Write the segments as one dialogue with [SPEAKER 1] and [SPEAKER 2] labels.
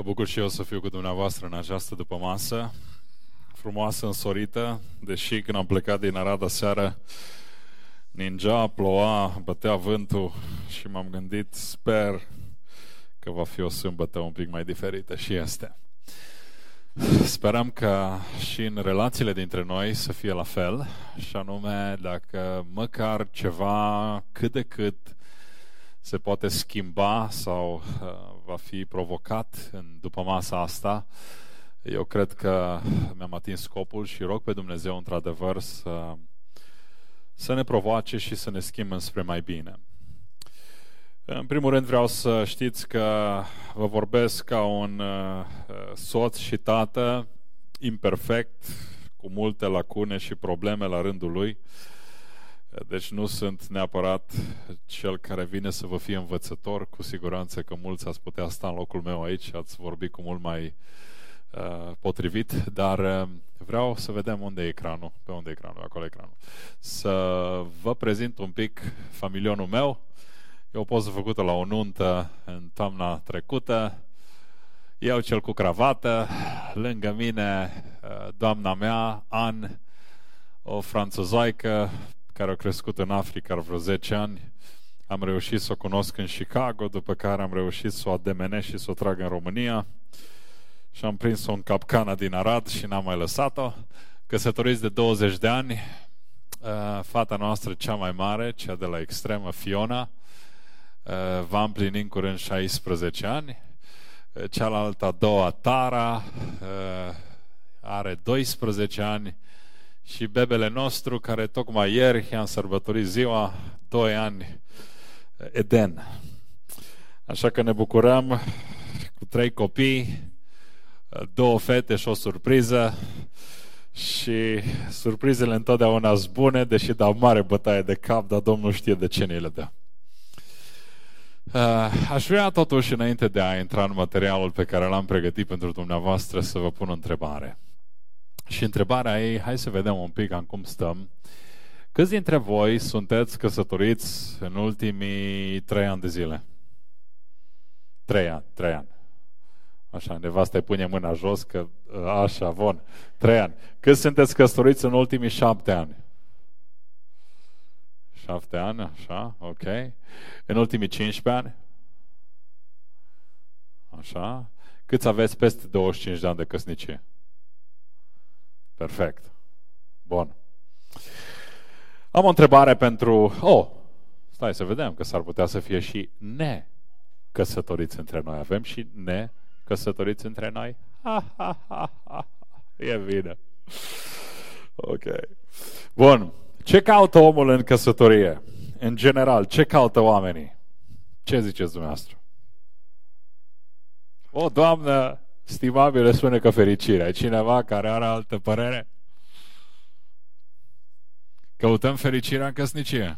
[SPEAKER 1] Mă bucur și eu să fiu cu dumneavoastră în această dupămasă frumoasă, însorită, deși când am plecat din Arad aseară ningea, ploua, bătea vântul și m-am gândit, sper că va fi o sâmbătă un pic mai diferită și este. Sperăm că și în relațiile dintre noi să fie la fel, și anume dacă măcar ceva cât de cât se poate schimba sau va fi provocat în dupămasa asta, eu cred că mi-am atins scopul și rog pe Dumnezeu într-adevăr să ne provoace și să ne schimbe spre mai bine. În primul rând vreau să știți că vă vorbesc ca un soț și tată imperfect, cu multe lacune și probleme la rândul lui. Deci nu sunt neapărat cel care vine să vă fie învățător. Cu siguranță că mulți ați putea sta în locul meu aici, ați vorbit cu mult mai potrivit, dar vreau să vedem unde e ecranul. Pe unde e ecranul? Acolo e ecranul. Să vă prezint un pic familionul meu. Eu pot să făcut-o la o nuntă în toamna trecută. Eu cel cu cravată, lângă mine doamna mea, An, o franțuzoaică care a crescut în Africa vreo 10 ani. Am reușit să o cunosc în Chicago, după care am reușit să o ademenesc și să o trag în România. Și am prins-o în capcana din Arad și n-am mai lăsat-o. Căsătoriți de 20 de ani, fata noastră cea mai mare, cea de la extremă, Fiona, va împlini în curând 16 ani. Cealaltă a doua, Tara, are 12 ani. Și bebele nostru, care tocmai ieri i-am sărbătorit ziua, 2 ani, Eden. Așa că ne bucurăm cu 3 copii, 2 fete și o surpriză. Și surprizele întotdeauna sunt bune, deși dau mare bătaie de cap, dar Domnul știe de ce ne le dă. Aș vrea totuși, înainte de a intra în materialul pe care l-am pregătit pentru dumneavoastră, să vă pun o întrebare. Și întrebarea ei, hai să vedem un pic cam cum stăm. Câți dintre voi sunteți căsătoriți în ultimii 3 ani de zile? 3 ani. Așa, nevasta îi pune mâna jos, că așa, bun. 3 ani. Câți sunteți căsătoriți în ultimii 7 ani? 7 ani, așa, ok. În ultimii 15 ani? Așa. Câți aveți peste 25 de ani de căsnicie? Perfect. Bun. Am o întrebare pentru... stai să vedem, că s-ar putea să fie și necăsătoriți între noi. Avem și necăsătoriți între noi? E bine. Ok. Bun. Ce caută omul în căsătorie? În general, ce caută oamenii? Ce ziceți dumneavoastră? O, Doamnă stimabile, spune că fericirea. E cineva care are altă părere? Căutăm fericirea în căsnicie.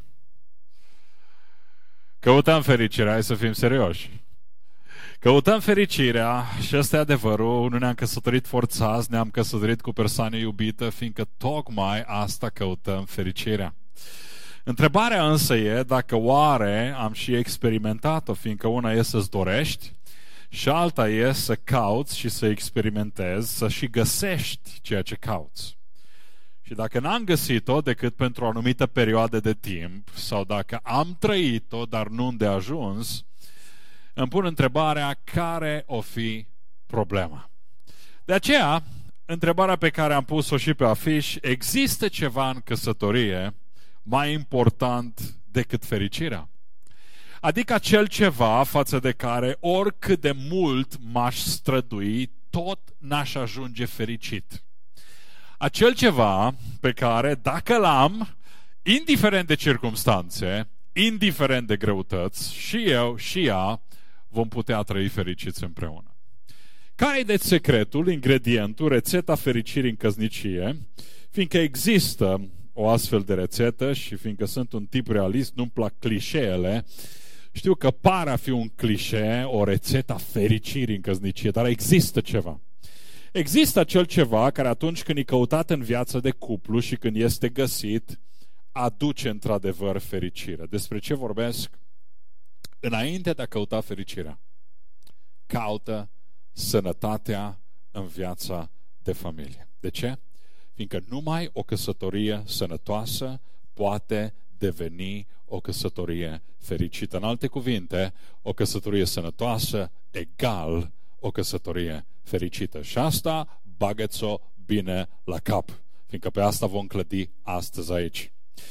[SPEAKER 1] Căutăm fericirea, hai să fim serioși. Căutăm fericirea și ăsta e adevărul. Nu ne-am căsătorit forțați, ne-am căsătorit cu persoane iubită, fiindcă tocmai asta căutăm, fericirea. Întrebarea însă e dacă oare am și experimentat-o, fiindcă una e să-ți dorești și alta e să cauți și să experimentezi, să și găsești ceea ce cauți. Și dacă n-am găsit-o decât pentru o anumită perioadă de timp, sau dacă am trăit-o, dar nu îndeajuns, îmi pun întrebarea, care o fi problema? De aceea, întrebarea pe care am pus-o și pe afiș, există ceva în căsătorie mai important decât fericirea? Adică acel ceva față de care oricât de mult m-aș strădui, tot n-aș ajunge fericit. Acel ceva pe care, dacă l-am, indiferent de circumstanțe, indiferent de greutăți, și eu și ea vom putea trăi fericiți împreună. Care e deci secretul, ingredientul, rețeta fericirii în căsnicie? Fiindcă există o astfel de rețetă și fiindcă sunt un tip realist, nu-mi plac clișeele, știu că pare a fi un clișee, o rețetă a fericirii în căsnicie, dar există ceva. Există acel ceva care atunci când e căutat în viața de cuplu și când este găsit, aduce într-adevăr fericire. Despre ce vorbesc? Înainte de a căuta fericirea, caută sănătatea în viața de familie. De ce? Fiindcă numai o căsătorie sănătoasă poate deveni o căsătorie fericită. În alte cuvinte, o căsătorie sănătoasă egal o căsătorie fericită. Și asta bagă-ți-o bine la cap, fiindcă pe asta vom clădi astăzi aici.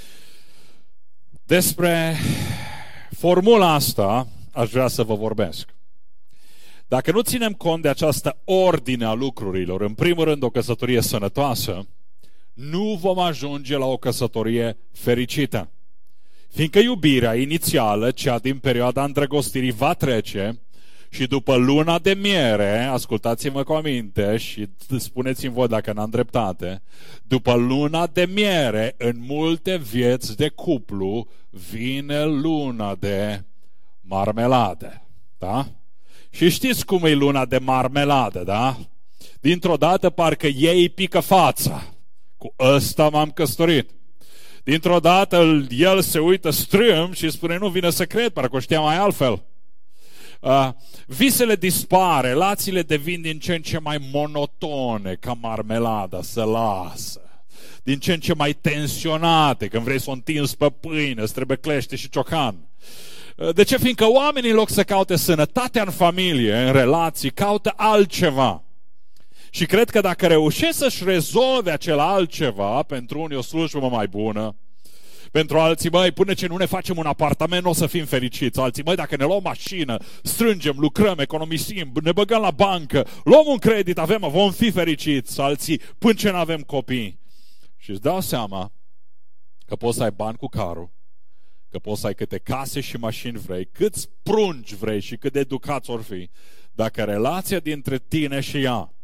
[SPEAKER 1] Despre formula asta aș vrea să vă vorbesc. Dacă nu ținem cont de această ordine a lucrurilor, în primul rând o căsătorie sănătoasă, nu vom ajunge la o căsătorie fericită. Fiindcă iubirea inițială, cea din perioada îndrăgostirii, va trece și după luna de miere, ascultați-mă cu aminte și spuneți-mi voi dacă n-am dreptate, după luna de miere, în multe vieți de cuplu, vine luna de marmeladă. Da? Și știți cum e luna de marmeladă, da? Dintr-o dată parcă ei pică fața. Cu ăsta m-am căsătorit. Dintr-o dată el se uită strâm și spune, nu vine să cred, parcă o știa mai altfel. Visele dispar, relațiile devin din ce în ce mai monotone, ca marmelada, se lasă. Din ce în ce mai tensionate, când vrei să o întinzi pe pâine, îți trebuie clește și ciocan. De ce? Fiindcă oamenii, în loc să caute sănătatea în familie, în relații, caută altceva. Și cred că dacă reușesc să-și rezolve acel altceva, pentru unii o slujbă mai bună, pentru alții, măi, până ce nu ne facem un apartament, nu o să fim fericiți. Alții, măi, dacă ne luăm mașină, strângem, lucrăm, economisim, ne băgăm la bancă, luăm un credit, vom fi fericiți. Alții, până ce nu avem copii. Și îți dau seama că poți să ai bani cu carul, că poți să ai câte case și mașini vrei, câți prunci vrei și cât de educați or fi, dacă relația dintre tine și ea,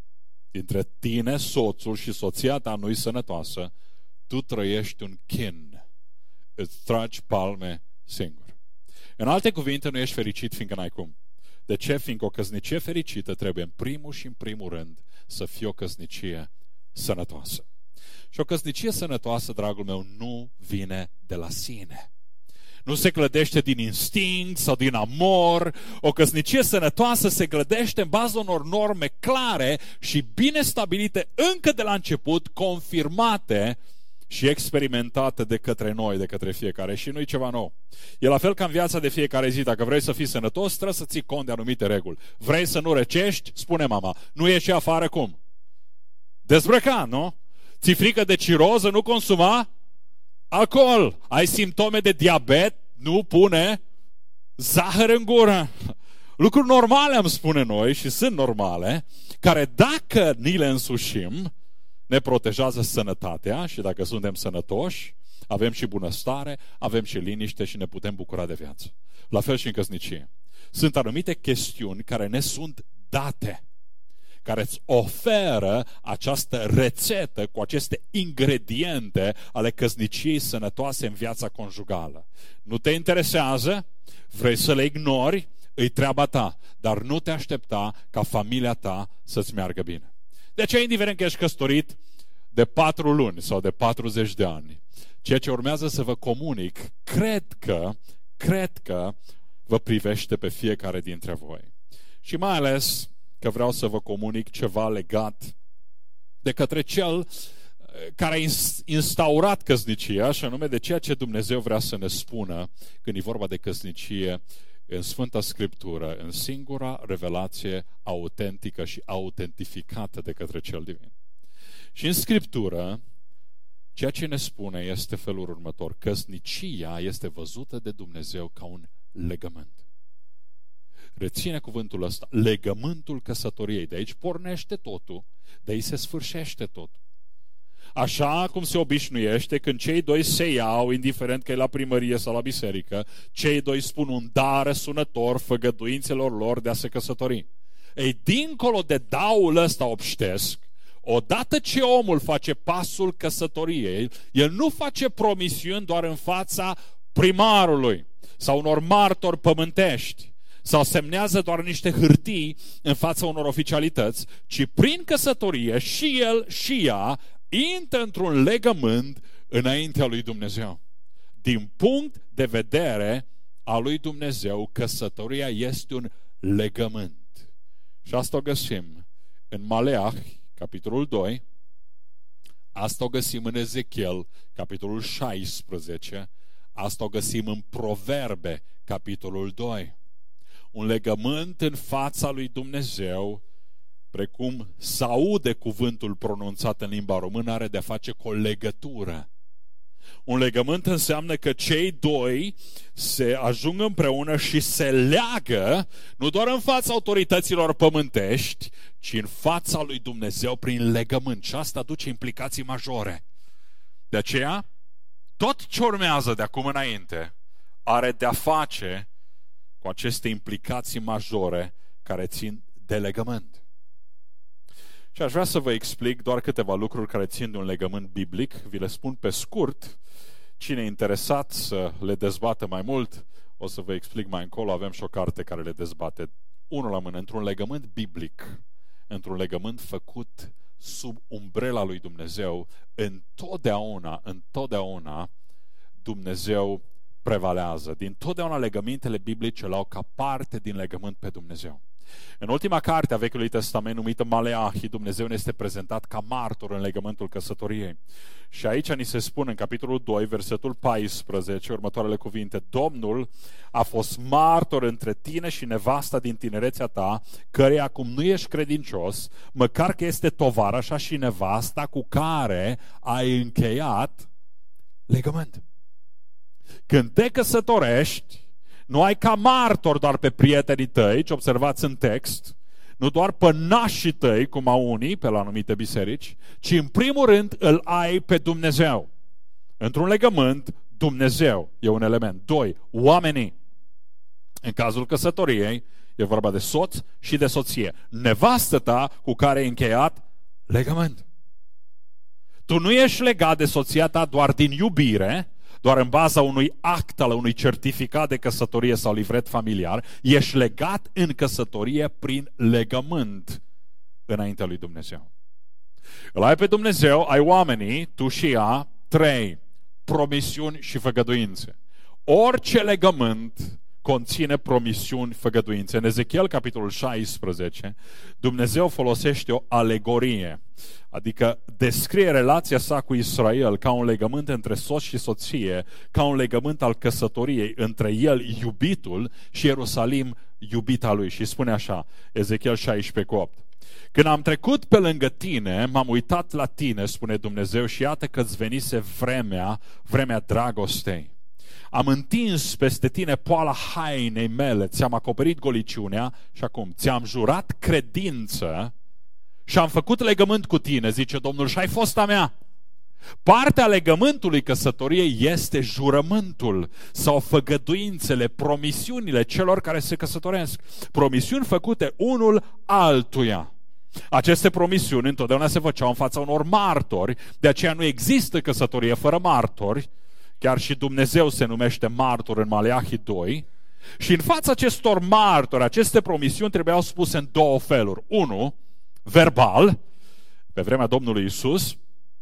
[SPEAKER 1] dintre tine, soțul și soția ta nu-i sănătoasă, tu trăiești un chin. Îți tragi palme singur. În alte cuvinte, nu ești fericit fiindcă n-ai cum. De ce? Fiindcă o căsnicie fericită trebuie în primul și în primul rând să fie o căsnicie sănătoasă. Și o căsnicie sănătoasă, dragul meu, nu vine de la sine. Nu se clădește din instinct sau din amor. O căsnicie sănătoasă se clădește în baza unor norme clare și bine stabilite încă de la început, confirmate și experimentate de către noi, de către fiecare. Și nu-i ceva nou. E la fel ca în viața de fiecare zi. Dacă vrei să fii sănătos, trebuie să ții cont de anumite reguli. Vrei să nu răcești? Spune mama. Nu ieși afară cum? Dezbrăcat, nu? Ți-i frică de ciroză? Nu consuma alcool. Ai simptome de diabet? Nu pune zahăr în gură. Lucruri normale, am spune noi, și sunt normale, care dacă ni le însușim, ne protejează sănătatea și dacă suntem sănătoși, avem și bunăstare, avem și liniște și ne putem bucura de viață. La fel și în căsnicie. Sunt anumite chestiuni care ne sunt date, care îți oferă această rețetă cu aceste ingrediente ale căsniciei sănătoase în viața conjugală. Nu te interesează? Vrei să le ignori? Îi treaba ta, dar nu te aștepta ca familia ta să-ți meargă bine. De aceea, indiferent că ești căsătorit de 4 luni sau de 40 de ani, ceea ce urmează să vă comunic, cred că vă privește pe fiecare dintre voi. Și mai ales că vreau să vă comunic ceva legat de către cel care a instaurat căsnicia, și anume de ceea ce Dumnezeu vrea să ne spună când e vorba de căsnicie în Sfânta Scriptură, în singura revelație autentică și autentificată de către cel divin. Și în Scriptură, ceea ce ne spune este felul următor: căsnicia este văzută de Dumnezeu ca un legământ. Reține cuvântul ăsta, legământul căsătoriei. De aici pornește totul, de aici se sfârșește totul. Așa cum se obișnuiește când cei doi se iau, indiferent că e la primărie sau la biserică, cei doi spun un da răsunător făgăduințelor lor de a se căsători. Ei, dincolo de daul ăsta obștesc, odată ce omul face pasul căsătoriei, el nu face promisiuni doar în fața primarului sau unor martori pământești, sau semnează doar niște hârtii în fața unor oficialități, ci prin căsătorie și el și ea intră într-un legământ înaintea lui Dumnezeu. Din punct de vedere al lui Dumnezeu, căsătoria este un legământ. Și asta o găsim în Maleah, capitolul 2, asta o găsim în Ezechiel, capitolul 16, asta o găsim în Proverbe, capitolul 2. Un legământ în fața lui Dumnezeu, precum se aude cuvântul pronunțat în limba română, are de-a face cu o legătură. Un legământ înseamnă că cei doi se ajung împreună și se leagă, nu doar în fața autorităților pământești, ci în fața lui Dumnezeu prin legământ. Și asta aduce implicații majore. De aceea, tot ce urmează de acum înainte are de-a face cu aceste implicații majore care țin de legământ. Și aș vrea să vă explic doar câteva lucruri care țin de un legământ biblic. Vi le spun pe scurt. Cine e interesat să le dezbată mai mult, o să vă explic mai încolo. Avem și o carte care le dezbate. Unul la mână, într-un legământ biblic, într-un legământ făcut sub umbrela lui Dumnezeu, întotdeauna Dumnezeu prevalează. Din totdeauna legămintele biblice l-au ca parte din legământ pe Dumnezeu. În ultima carte a Vechiului Testament, numită Maleahi, Dumnezeu ne este prezentat ca martor în legământul căsătoriei. Și aici ni se spune în capitolul 2, versetul 14, următoarele cuvinte: Domnul a fost martor între tine și nevasta din tinerețea ta, căreia acum nu ești credincios, măcar că este tovarășa și nevasta cu care ai încheiat legământ. Când te căsătorești, nu ai ca martor doar pe prietenii tăi, ce observați în text, nu doar pe nașii tăi, cum au unii pe la anumite biserici, ci în primul rând îl ai pe Dumnezeu. Într-un legământ, Dumnezeu e un element. 2. Oamenii. În cazul căsătoriei, e vorba de soț și de soție. Nevastă ta cu care ai încheiat legământ. Tu nu ești legat de soția ta doar din iubire, doar în baza unui act al unui certificat de căsătorie sau livret familiar, ești legat în căsătorie prin legământ înaintea lui Dumnezeu. Îl ai pe Dumnezeu, ai oamenii, tu și ea. 3. Promisiuni și făgăduințe. Orice legământ conține promisiuni, făgăduințe. În Ezechiel, capitolul 16, Dumnezeu folosește o alegorie, adică descrie relația sa cu Israel ca un legământ între soț și soție, ca un legământ al căsătoriei între el, iubitul, și Ierusalim, iubita lui. Și spune așa, Ezechiel 16:8: Când am trecut pe lângă tine, m-am uitat la tine, spune Dumnezeu, și iată că-ți venise vremea dragostei. Am întins peste tine poala hainei mele, ți-am acoperit goliciunea și acum ți-am jurat credință și am făcut legământ cu tine, zice Domnul, și ai fost a mea. Partea legământului căsătoriei este jurământul sau făgăduințele, promisiunile celor care se căsătoresc. Promisiuni făcute unul altuia. Aceste promisiuni întotdeauna se făceau în fața unor martori, de aceea nu există căsătorie fără martori. Chiar și Dumnezeu se numește martor în Maleahi 2. Și în fața acestor martori, aceste promisiuni trebuiau spuse în două feluri. 1. Verbal, pe vremea Domnului Iisus,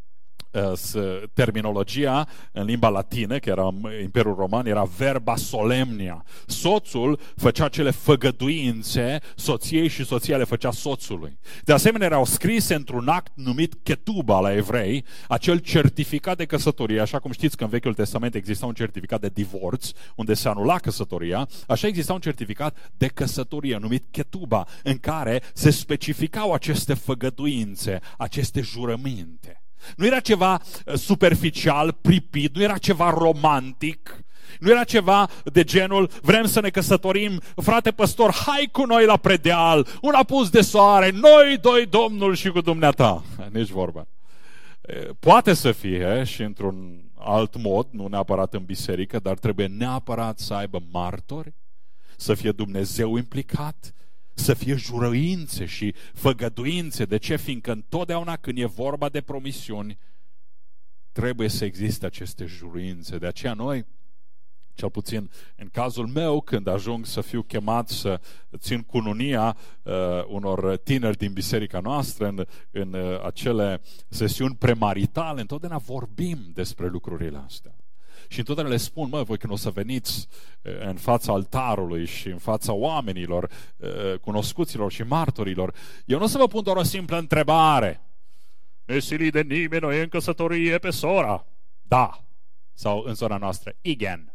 [SPEAKER 1] terminologia în limba latină, că era Imperiul Roman, era verba solemnia. Soțul făcea cele făgăduințe soției și soția le făcea soțului. De asemenea, erau scrise într-un act numit ketuba la evrei, acel certificat de căsătorie. Așa cum știți că în Vechiul Testament exista un certificat de divorț, unde se anula căsătoria, așa exista un certificat de căsătorie numit ketuba, în care se specificau aceste făgăduințe, aceste jurăminte. Nu era ceva superficial, pripit, nu era ceva romantic, nu era ceva de genul, vrem să ne căsătorim, frate păstor, hai cu noi la predeal, un apus de soare, noi doi, Domnul și cu dumneata. Nici vorba. Poate să fie și într-un alt mod, nu neapărat în biserică, dar trebuie neapărat să aibă martori, să fie Dumnezeu implicat, să fie jurăințe și făgăduințe. De ce? Fiindcă întotdeauna când e vorba de promisiuni, trebuie să existe aceste jurăințe. De aceea noi, cel puțin în cazul meu, când ajung să fiu chemat să țin cununia unor tineri din biserica noastră în acele sesiuni premaritale, întotdeauna vorbim despre lucrurile astea. Și întotdeauna le spun, voi când o să veniți în fața altarului și în fața oamenilor, cunoscuților și martorilor, eu nu o să vă pun doar o simplă întrebare. Nesilit de nimeni, noi în căsătorie pe sora. Da. Sau în zona noastră, igen.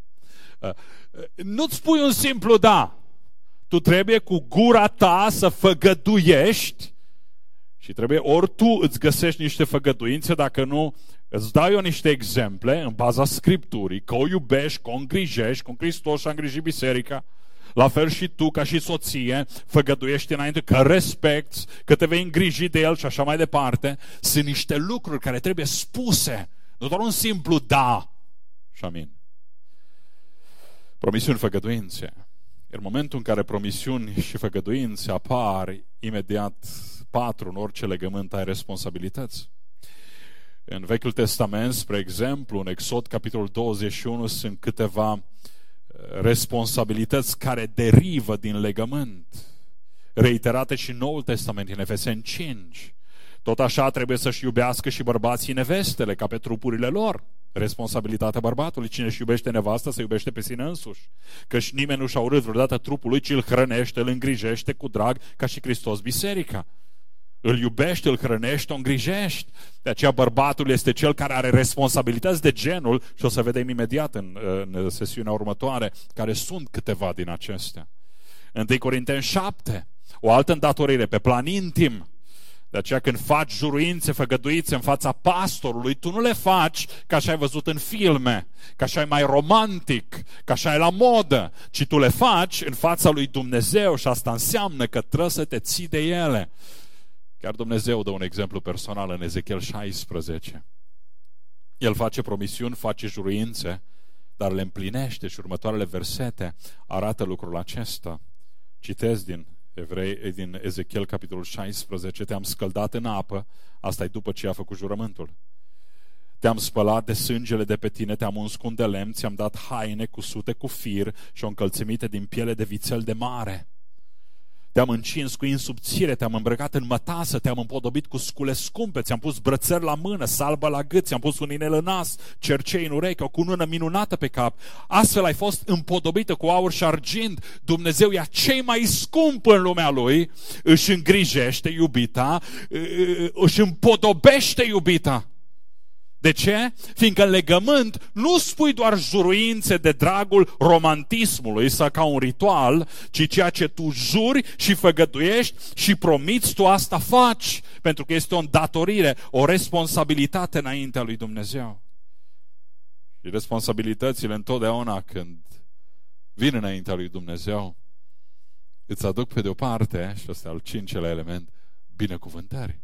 [SPEAKER 1] Nu-ți spui un simplu da. Tu trebuie cu gura ta să făgăduiești și trebuie ori tu îți găsești niște făgăduințe, dacă nu, îți dau eu niște exemple în baza Scripturii, că o iubești, că o îngrijești, cum Hristos și-a îngrijit biserica. La fel și tu, ca și soție, făgăduiești înainte că respecti, că te vei îngriji de el și așa mai departe. Sunt niște lucruri care trebuie spuse, nu doar un simplu da și amin. Promisiuni, făgăduințe. În momentul în care promisiuni și făgăduințe apar, imediat 4 în orice legământ ai responsabilități. În Vechiul Testament, spre exemplu, în Exod, capitolul 21, sunt câteva responsabilități care derivă din legământ, reiterate și în Noul Testament, în Efeseni 5. Tot așa trebuie să-și iubească și bărbații nevestele, ca pe trupurile lor. Responsabilitatea bărbatului. Cine își iubește nevasta, se iubește pe sine însuși. Căci nimeni nu și-a urât vreodată trupul lui, ci îl hrănește, îl îngrijește cu drag, ca și Hristos biserica. Îl iubești, îl hrănești, o îngrijești. De aceea bărbatul este cel care are responsabilități de genul, și o să vedem imediat în sesiunea următoare, care sunt câteva din acestea. 1 Corinteni 7, o altă îndatorire pe plan intim. De aceea când faci juruințe, făgăduițe în fața pastorului, tu nu le faci ca așa ai văzut în filme, ca așa ai mai romantic, ca așa ai la modă, ci tu le faci în fața lui Dumnezeu și asta înseamnă că trebuie să te ții de ele. Chiar Dumnezeu dă un exemplu personal în Ezechiel 16. El face promisiuni, face juruințe, dar le împlinește și următoarele versete arată lucrul acesta. Citez din Ezechiel, capitolul 16, te-am scăldat în apă, asta e după ce a făcut jurământul. Te-am spălat de sângele de pe tine, te-am uns cu un de lemn, ți-am dat haine cusute cu fir și o încălțăminte din piele de vițel de mare. Te-am încins cu insubțire, te-am îmbrăcat în mătasă, te-am împodobit cu scule scumpe, ți-am pus brățări la mână, salbă la gât, ți-am pus un inel în nas, cercei în ureche, o cunună minunată pe cap. Astfel ai fost împodobită cu aur și argint. Dumnezeu ia cei mai scump în lumea lui, își îngrijește iubita, își împodobește iubita. De ce? Fiindcă în legământ nu spui doar juruințe de dragul romantismului sau ca un ritual, ci ceea ce tu juri și făgăduiești și promiți, tu asta faci, pentru că este o îndatorire, o responsabilitate înaintea lui Dumnezeu. Și responsabilitățile întotdeauna când vin înaintea lui Dumnezeu îți aduc pe de o parte, și ăsta e al 5-lea element, binecuvântări.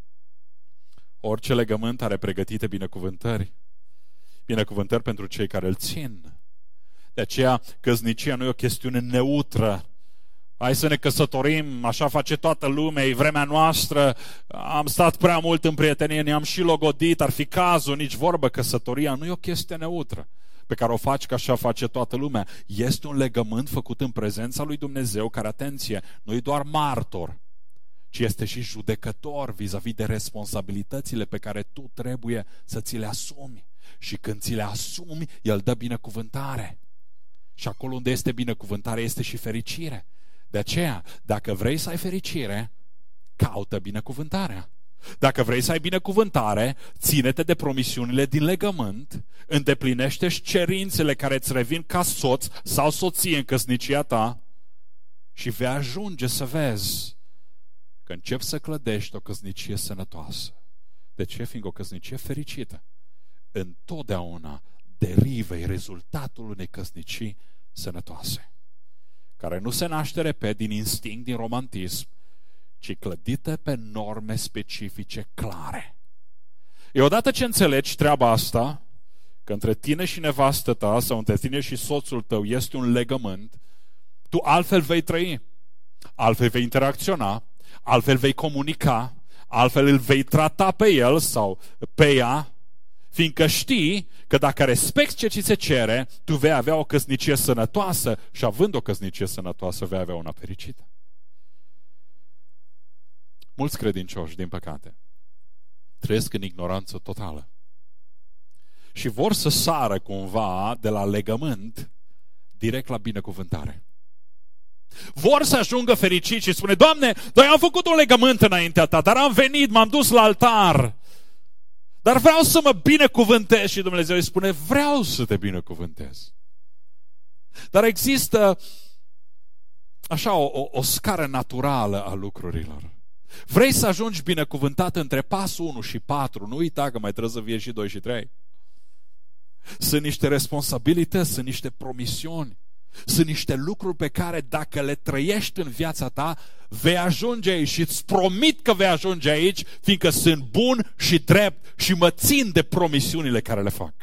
[SPEAKER 1] Orice legământ are pregătite binecuvântări. Binecuvântări pentru cei care îl țin. De aceea, căsnicia nu e o chestiune neutră. Hai să ne căsătorim, așa face toată lumea, e vremea noastră, am stat prea mult în prietenie, ne-am și logodit, ar fi cazul, nici vorbă. Căsătoria nu e o chestie neutră pe care o faci că așa face toată lumea. Este un legământ făcut în prezența lui Dumnezeu, care, atenție, nu e doar martor, ci este și judecător vis-a-vis de responsabilitățile pe care tu trebuie să ți le asumi. Și când ți le asumi, El dă binecuvântare. Și acolo unde este binecuvântare, este și fericire. De aceea, dacă vrei să ai fericire, caută binecuvântarea. Dacă vrei să ai binecuvântare, ține-te de promisiunile din legământ, îndeplinește-și cerințele care îți revin ca soț sau soție în căsnicia ta și vei ajunge să vezi că începi să clădești o căsnicie sănătoasă. De ce? Fiindcă o căsnicie fericită întotdeauna derivă, e rezultatul unei căsnicii sănătoase, care nu se naște, repet, din instinct, din romantism, ci clădită pe norme specifice clare. E odată ce înțelegi treaba asta, că între tine și nevastă ta sau între tine și soțul tău este un legământ, tu altfel vei trăi, altfel vei interacționa, altfel vei comunica, altfel îl vei trata pe el sau pe ea, fiindcă știi că dacă respecti ce ți se cere, tu vei avea o căsnicie sănătoasă și având o căsnicie sănătoasă, vei avea una fericită. Mulți credincioși, din păcate, trăiesc în ignoranță totală. și vor să sară cumva de la legământ direct la binecuvântare. Vor să ajungă fericiți și spune: Doamne, eu am făcut un legământ înaintea Ta, dar am venit, m-am dus la altar, dar vreau să mă binecuvântez. Și Dumnezeu îi spune: vreau să te binecuvântez. Dar există așa o scară naturală a lucrurilor. Vrei să ajungi binecuvântat între pasul 1 și 4, nu uita că mai trebuie să vie și 2 și 3. Sunt niște responsabilități, sunt niște promisiuni, sunt niște lucruri pe care dacă le trăiești în viața ta, vei ajunge aici și îți promit că vei ajunge aici, fiindcă sunt bun și drept și mă țin de promisiunile care le fac.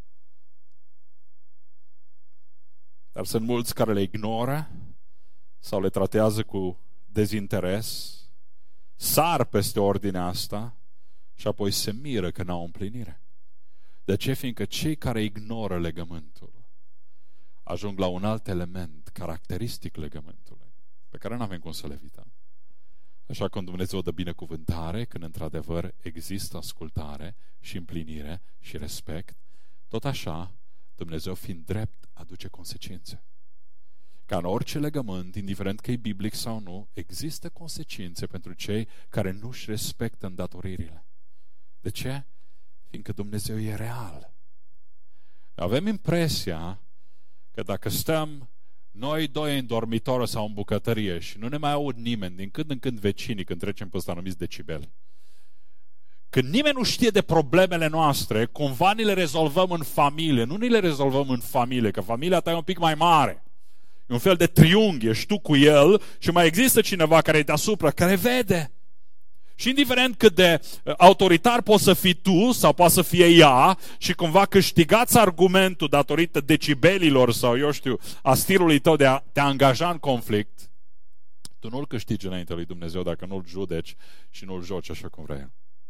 [SPEAKER 1] Dar sunt mulți care le ignoră sau le tratează cu dezinteres, sar peste ordinea asta și apoi se miră că n-au împlinire. De ce? Fiindcă cei care ignoră legământul ajung la un alt element caracteristic legământului, pe care nu avem cum să le evităm. Așa cum Dumnezeu dă binecuvântare, când într-adevăr există ascultare și împlinire și respect, tot așa Dumnezeu, fiind drept, aduce consecințe. Ca în orice legământ, indiferent că e biblic sau nu, există consecințe pentru cei care nu își respectă îndatoririle. De ce? Fiindcă Dumnezeu e real. Avem impresia că dacă stăm noi doi în dormitor sau în bucătărie și nu ne mai aud nimeni, din când în când vecinii, când trecem pe ăsta anumiți decibeli, când nimeni nu știe de problemele noastre, cumva ni le rezolvăm în familie. Nu ni le rezolvăm în familie, că familia ta e un pic mai mare. E un fel de triunghi, ești tu cu el și mai există cineva care e deasupra, care vede. Și indiferent cât de autoritar poți să fii tu sau poate să fie ea și cumva câștigați argumentul datorită decibelilor sau, eu știu, a stilului tău de a te angaja în conflict, tu nu-l câștigi înainte lui Dumnezeu dacă nu-l judeci și nu-l joci așa cum vrea el.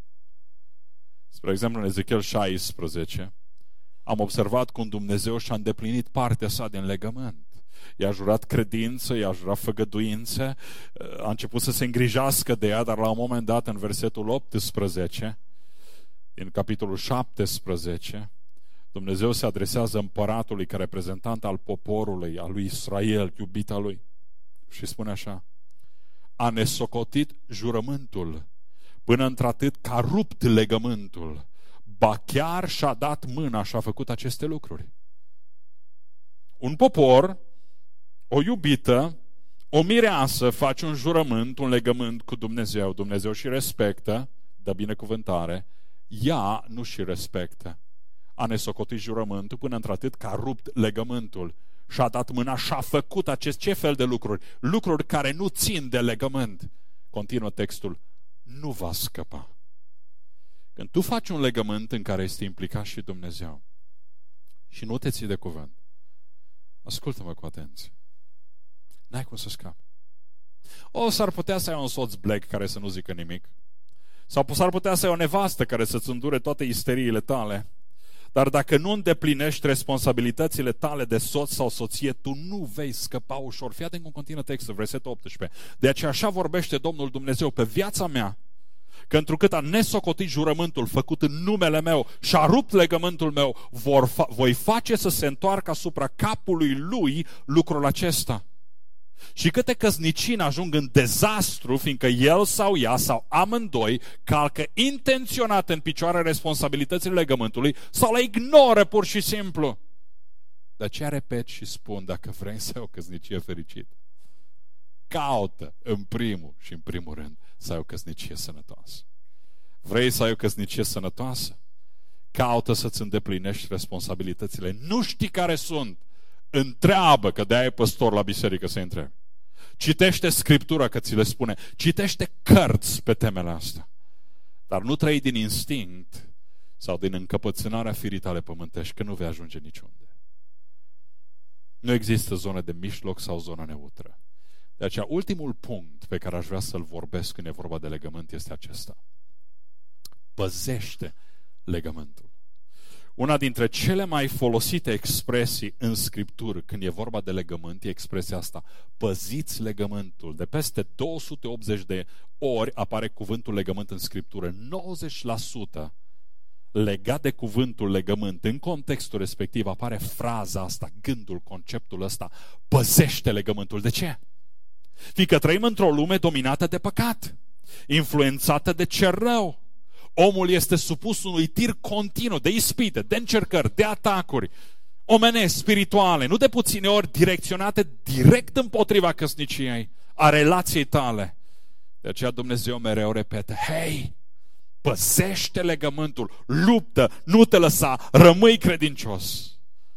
[SPEAKER 1] Spre exemplu, în Ezechiel 16 am observat cum Dumnezeu și-a îndeplinit partea sa din legământ. I-a jurat credință, i-a jurat făgăduință, a început să se îngrijească de ea, dar la un moment dat, în versetul 18, din capitolul 17, Dumnezeu se adresează împăratului ca reprezentant al poporului, al lui Israel, iubita lui, și spune așa: a nesocotit jurământul, până într-atât că a rupt legământul, ba chiar și-a dat mâna și a făcut aceste lucruri. Un popor, o iubită, o mireasă face un jurământ, un legământ cu Dumnezeu. Dumnezeu și respectă, dă binecuvântare, ea nu și respectă. A nesocotit jurământul până într-atât că a rupt legământul și a dat mâna și a făcut ce fel de lucruri? Lucruri care nu țin de legământ. Continuă textul: nu va scăpa. Când tu faci un legământ în care este implicat și Dumnezeu și nu te ții de cuvânt, ascultă-mă cu atenție, n-ai cum să scapi. S-ar putea să ai un soț black care să nu zică nimic, sau s-ar putea să ai o nevastă care să-ți îndure toate isteriile tale, dar dacă nu îndeplinești responsabilitățile tale de soț sau soție, tu nu vei scăpa ușor. Fii atent cum continuă textul, versetul 18. De aceea așa vorbește Domnul Dumnezeu: pe viața mea, că întrucât a nesocotit jurământul făcut în numele meu și a rupt legământul meu, voi face să se întoarcă asupra capului lui lucrul acesta. Și câte căsnicii ajung în dezastru, fiindcă el sau ea sau amândoi calcă intenționat în picioare responsabilitățile legământului sau le ignoră pur și simplu. De aceea repet și spun: dacă vrei să ai o căsnicie fericită, caută în primul rând să ai o căsnicie sănătoasă. Vrei să ai o căsnicie sănătoasă? Caută să-ți îndeplinești responsabilitățile. Nu știi care sunt? Întreabă, că de-aia e păstor la biserică să întrebi. Citește Scriptura că ți le spune. Citește cărți pe temele astea. Dar nu trăi din instinct sau din încăpățânarea firii tale pământești, că nu vei ajunge niciunde. Nu există zonă de mijloc sau zonă neutră. De aceea, ultimul punct pe care aș vrea să-l vorbesc când e vorba de legământ este acesta: păzește legământul. Una dintre cele mai folosite expresii în Scriptură când e vorba de legământ e expresia asta: păziți legământul. De peste 280 de ori apare cuvântul legământ în Scriptură. 90% legat de cuvântul legământ, în contextul respectiv apare fraza asta, gândul, conceptul ăsta, păzește legământul. De ce? Fiindcă trăim într-o lume dominată de păcat, influențată de cer rău. Omul este supus unui tir continuu de ispite, de încercări, de atacuri omenești, spirituale, nu de puține ori direcționate direct împotriva căsniciei, a relației tale. De aceea Dumnezeu mereu repetă, hei, păzește legământul, luptă, nu te lăsa, rămâi credincios.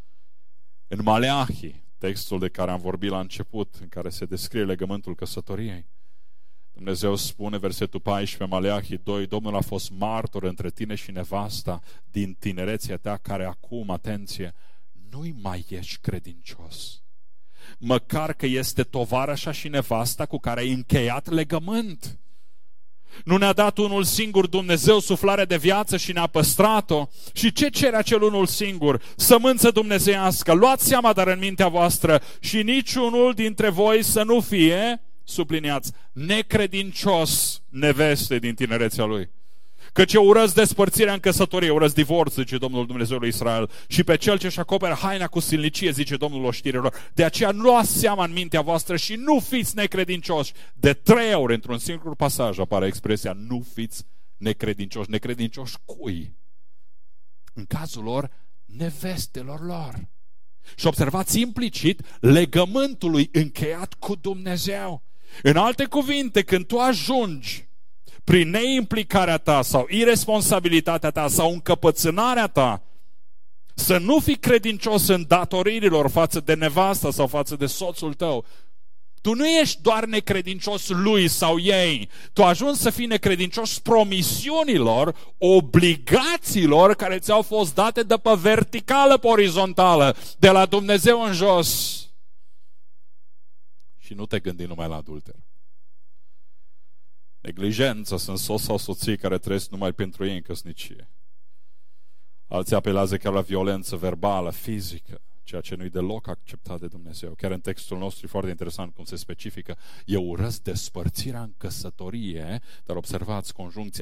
[SPEAKER 1] În Maleahi, textul de care am vorbit la început, în care se descrie legământul căsătoriei, Dumnezeu spune, versetul 14, Maleahi 2, Domnul a fost martor între tine și nevasta din tinerețea ta, care acum, atenție, nu-i mai ești credincios. Măcar că este tovarășa și nevasta cu care ai încheiat legământ. Nu ne-a dat unul singur Dumnezeu suflare de viață și ne-a păstrat-o? Și ce cere acel unul singur? Sămânță dumnezeiască. Luați seama dar în mintea voastră și niciunul dintre voi să nu fie, subliniați, necredincios neveste din tinerețea lui. Căci eu urăsc despărțirea în căsătorie, urăsc divorț, zice Domnul Dumnezeul lui Israel, și pe cel ce-și acoperă haina cu silnicie, zice Domnul oștirilor. De aceea nu luați seama în mintea voastră și nu fiți necredincioși. De 3 ori într-un singur pasaj apare expresia nu fiți necredincioși. Necredincioși cui? În cazul lor, nevestelor lor. Și observați implicit legământului încheiat cu Dumnezeu. În alte cuvinte, când tu ajungi prin neimplicarea ta sau irresponsabilitatea ta sau încăpățânarea ta să nu fii credincios în datoririlor față de nevastă sau față de soțul tău, tu nu ești doar necredincios lui sau ei, tu ajungi să fii necredincios promisiunilor, obligațiilor care ți-au fost date de pe verticală pe orizontală, de la Dumnezeu în jos. Și nu te gândi numai la adulter. Neglijență sunt soți sau soții care trăiesc numai pentru ei în căsnicie. Alții apelează chiar la violență verbală, fizică, ceea ce nu-i deloc acceptat de Dumnezeu. Chiar în textul nostru e foarte interesant cum se specifică. Eu urăsc despărțirea în căsătorie, dar observați conjuncția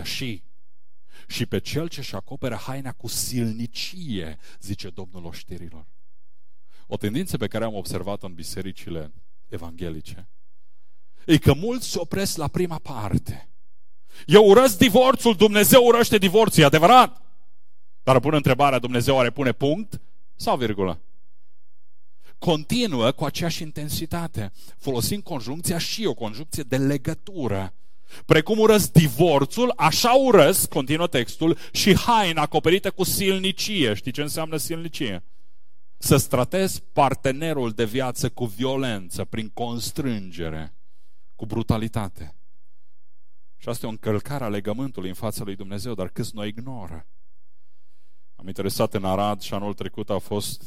[SPEAKER 1] și pe cel ce-și acoperă haina cu silnicie, zice Domnul oștirilor. O tendință pe care am observat-o în bisericile evanghelice e că mulți se opresc la prima parte. Eu urăsc divorțul, Dumnezeu urăște divorțul, e adevărat? Dar pun întrebarea, Dumnezeu are pune punct sau virgulă? Continuă cu aceeași intensitate, folosind conjuncția și o conjuncție de legătură. Precum urăsc divorțul, așa urăsc, continuă textul, și haina acoperită cu silnicie. Știi ce înseamnă silnicie? Să-ți tratezi partenerul de viață cu violență, prin constrângere, cu brutalitate. Și asta e o încălcare a legământului în fața lui Dumnezeu, dar câți noi ignoră. Am interesat în Arad și anul trecut au fost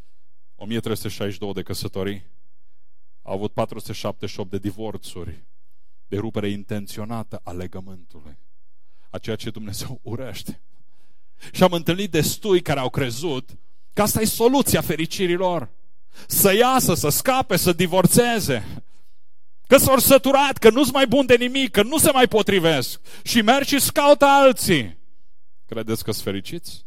[SPEAKER 1] 1362 de căsătorii. Au avut 478 de divorțuri, de rupere intenționată a legământului, a ceea ce Dumnezeu urăște. Și am întâlnit destui care au crezut că asta e soluția fericirii lor. Să iasă, să scape, să divorțeze. Că s-au săturat, că nu-s mai bun de nimic, că nu se mai potrivesc. Și merg și caută alții. Credeți că-s fericiți?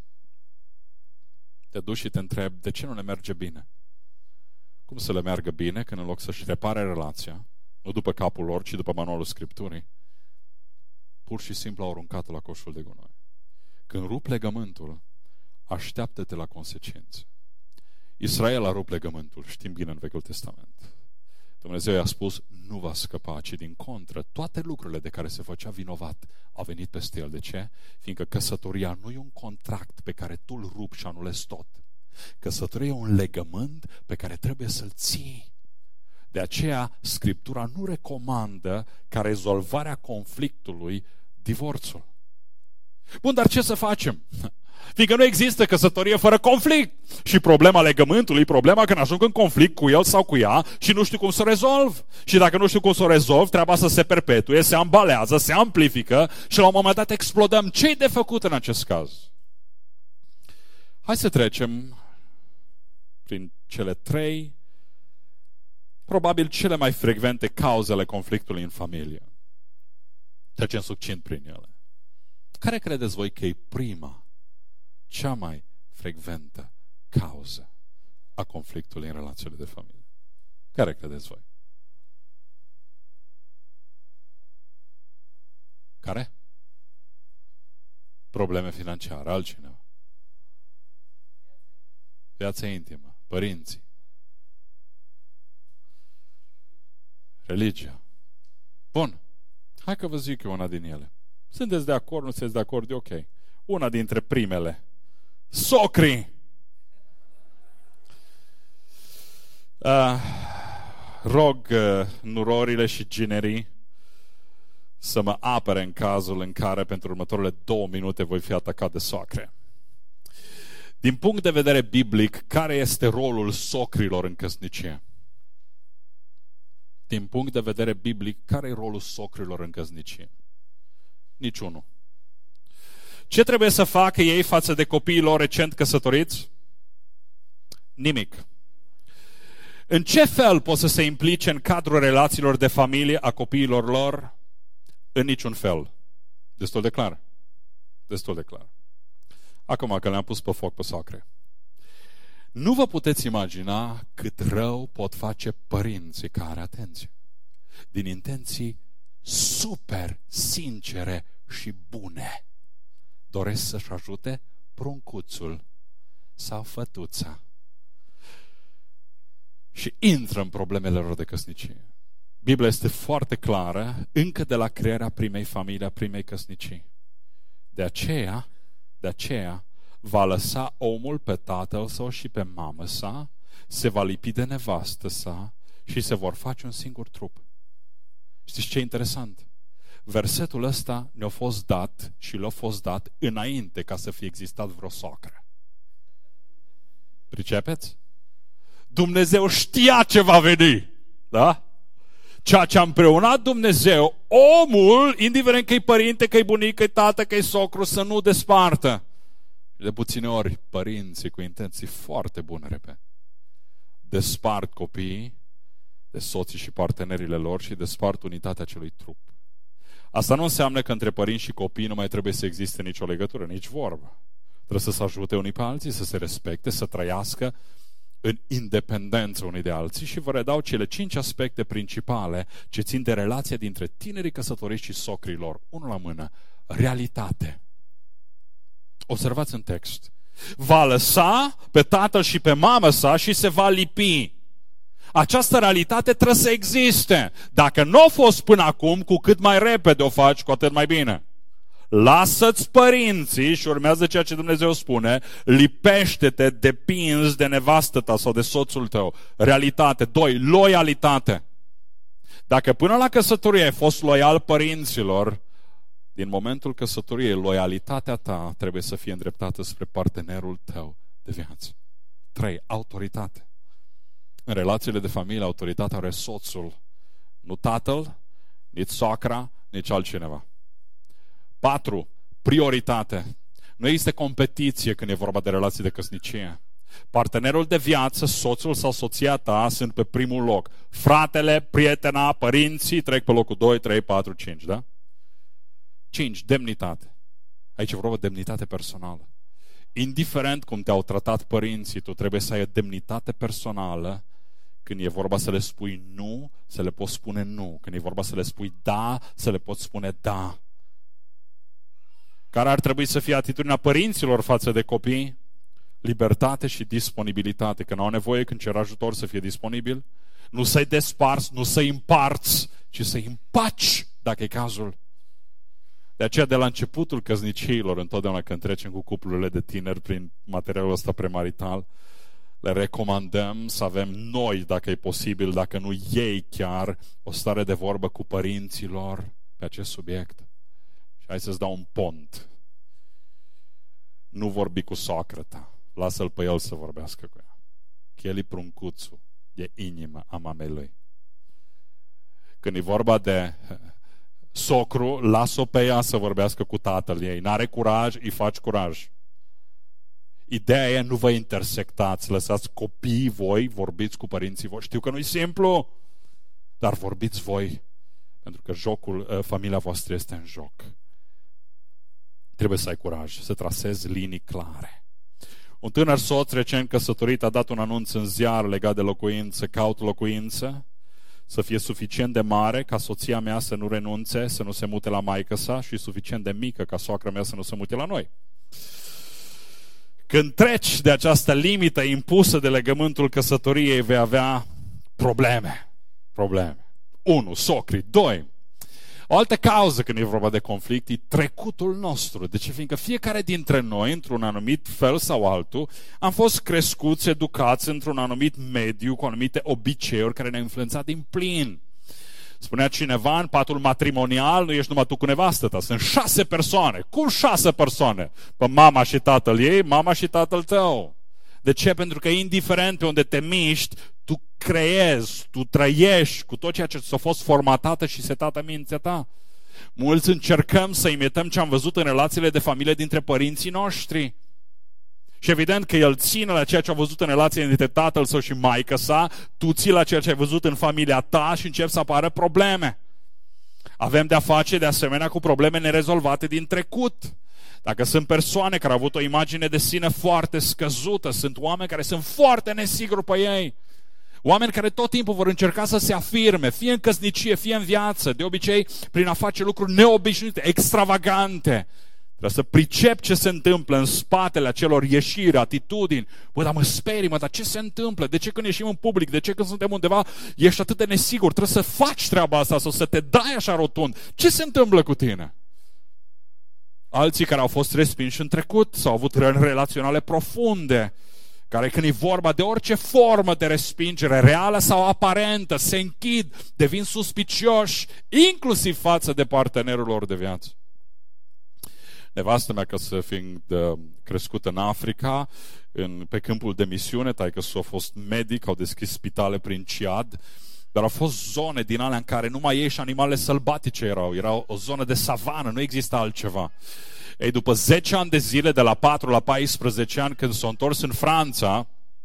[SPEAKER 1] Te duci și te întrebi, de ce nu le merge bine? Cum să le meargă bine când în loc să-și repare relația, nu după capul lor, ci după manualul Scripturii, pur și simplu au aruncat la coșul de gunoi. Când rup legământul, așteaptă-te la consecințe. Israel a rupt legământul, știm bine în Vechiul Testament. Dumnezeu i-a spus, nu va scăpa, ci din contră, toate lucrurile de care se făcea vinovat au venit peste el. De ce? Fiindcă căsătoria nu e un contract pe care tu îl rupi și anulezi tot. Căsătoria e un legământ pe care trebuie să-l ții. De aceea, Scriptura nu recomandă ca rezolvarea conflictului divorțul. Bun, dar ce să facem? Fiindcă nu există căsătorie fără conflict. Și problema legământului, problema când ajung în conflict cu el sau cu ea și nu știu cum să o rezolv. Și dacă nu știu cum să o rezolv, treaba să se perpetue, se ambalează, se amplifică și la un moment dat explodăm. Ce-i de făcut în acest caz? Hai să trecem prin cele 3, probabil cele mai frecvente cauze ale conflictului în familie. Trecem succint prin ele. Care credeți voi că e prima cea mai frecventă cauză a conflictului în relațiile de familie. Care credeți voi? Care? Probleme financiare, altcineva. Viața intimă, părinții. Religia. Bun. Hai că vă zic eu una din ele. Sunteți de acord, nu sunteți de acord, e ok. Una dintre primele. Socrii! Rog nurorile și ginerii să mă apere în cazul în care pentru următoarele 2 minute voi fi atacat de soacre. Din punct de vedere biblic, care este rolul socrilor în căsnicie? Din punct de vedere biblic, care e rolul socrilor în căsnicie? Niciunul. Ce trebuie să facă ei față de copiii lor recent căsătoriți? Nimic. În ce fel pot să se implice în cadrul relațiilor de familie a copiilor lor? În niciun fel. Destul de clar. Destul de clar. Acum că le-am pus pe foc pe soacre. Nu vă puteți imagina cât rău pot face părinții care, atenție, din intenții super sincere și bune, doresc să-și ajute pruncuțul sau fătuța și intră în problemele lor de căsnicie. Biblia este foarte clară încă de la crearea primei familii, a primei căsnicii. De aceea va lăsa omul pe tatăl său și pe mamă sa, se va lipi de nevastă sa și se vor face un singur trup. Știți ce e interesant? Versetul ăsta ne-a fost dat și l-a fost dat înainte ca să fie existat vreo soacră. Pricepeți? Dumnezeu știa ce va veni. Da? Ceea ce a împreunat Dumnezeu, omul, indiferent că e părinte, că e bunic, că e tată, că e socru, să nu despartă. De puține ori, părinții cu intenții foarte bune, repede, despart copiii de soții și partenerile lor și despart unitatea acelui trup. Asta nu înseamnă că între părinți și copii nu mai trebuie să existe nicio legătură, nici vorbă. Trebuie să se ajute unii pe alții, să se respecte, să trăiască în independență unii de alții și vă redau cele 5 aspecte principale ce țin de relația dintre tinerii căsătoriți și socrii lor. Unul la mână. Realitate. Observați în text. Va lăsa pe tatăl și pe mamă sa și se va lipi. Această realitate trebuie să existe. Dacă nu a fost până acum, cu cât mai repede o faci, cu atât mai bine. Lasă-ți părinții și urmează ceea ce Dumnezeu spune, lipește-te, depinzi de nevastă ta sau de soțul tău. Realitate. 2. Loialitate. Dacă până la căsătorie ai fost loial părinților, din momentul căsătoriei, loialitatea ta trebuie să fie îndreptată spre partenerul tău de viață. 3. Autoritate. În relațiile de familie, autoritatea are soțul, nu tatăl, nici soacra, nici altcineva. 4. Prioritate. Nu există competiție când e vorba de relații de căsnicie. Partenerul de viață, soțul sau soția ta sunt pe primul loc. Fratele, prietena, părinții trec pe locul 2, 3, 4, 5, da? 5. Demnitate. Aici e vorba de demnitate personală. Indiferent cum te-au tratat părinții, tu trebuie să ai o demnitate personală. Când e vorba să le spui nu, să le poți spune nu. Când e vorba să le spui da, să le poți spune da. Care ar trebui să fie atitudinea părinților față de copii? Libertate și disponibilitate. Când au nevoie, când cer ajutor, să fie disponibil. Nu să-i desparți, nu să-i împarți, ci să-i împaci, dacă e cazul. De aceea, de la începutul căsniciilor, întotdeauna când trecem cu cuplurile de tineri prin materialul ăsta premarital, le recomandăm să avem noi, dacă e posibil, dacă nu ei chiar, o stare de vorbă cu părinții lor pe acest subiect. Și hai să-ți dau un pont. Nu vorbi cu soacră ta. Lasă-l pe el să vorbească cu ea. Că el e pruncuțul, e inima a mamei lui. Când e vorba de socru, lasă-o pe ea să vorbească cu tatăl ei. N-are curaj, îi faci curaj. Ideea e, nu vă intersectați, lăsați copiii voi, vorbiți cu părinții voi. Știu că nu-i simplu, dar vorbiți voi, pentru că familia voastră este în joc. trebuie să ai curaj, să trasezi linii clare. Un tânăr soț recent căsătorit a dat un anunț în ziar legat de locuință, caut locuință, să fie suficient de mare ca soția mea să nu renunțe, să nu se mute la maică-sa și suficient de mică ca soacra mea să nu se mute la noi. Când treci de această limită impusă de legământul căsătoriei, vei avea probleme. 1. Socrii. 2. O altă cauză când e vorba de conflict e trecutul nostru. De ce? Fiindcă fiecare dintre noi, într-un anumit fel sau altul, am fost crescuți, educați într-un anumit mediu, cu anumite obiceiuri care ne-au influențat din plin. Spunea cineva, în patul matrimonial nu ești numai tu cu nevastă ta, sunt 6 persoane. Cum 6 persoane? Păi mama și tatăl ei, mama și tatăl tău. De ce? Pentru că indiferent pe unde te miști, tu creezi, tu trăiești cu tot ceea ce ți-a fost formatată și setată în mintea ta. Mulți încercăm să imităm ce am văzut în relațiile de familie dintre părinții noștri. Și evident că el ține la ceea ce a văzut în relație dintre tatăl său și maică sa, tu ții la ceea ce ai văzut în familia ta și încep să apară probleme. Avem de-a face de asemenea cu probleme nerezolvate din trecut. Dacă sunt persoane care au avut o imagine de sine foarte scăzută, sunt oameni care sunt foarte nesiguri pe ei. Oameni care tot timpul vor încerca să se afirme, fie în căsnicie, fie în viață, de obicei prin a face lucruri neobișnuite, extravagante. Trebuie să pricep ce se întâmplă în spatele acelor ieșiri, atitudini. Bă, dar mă sperii, dar ce se întâmplă? De ce când ieșim în public? De ce când suntem undeva ești atât de nesigur? Trebuie să faci treaba asta sau să te dai așa rotund. Ce se întâmplă cu tine? Alții care au fost respinși în trecut sau au avut relaționale profunde, care când e vorba de orice formă de respingere, reală sau aparentă, se închid, devin suspicioși, inclusiv față de partenerul lor de viață. Nevastă mea, fiind crescută în Africa, pe câmpul de misiune, taică-su a fost medic, au deschis spitale prin Ciad, dar au fost zone din alea în care numai ei și animalele sălbatice erau o zonă de savană, nu exista altceva. Ei, după 10 ani de zile, de la 4 la 14 ani, când s-au întors în Franța,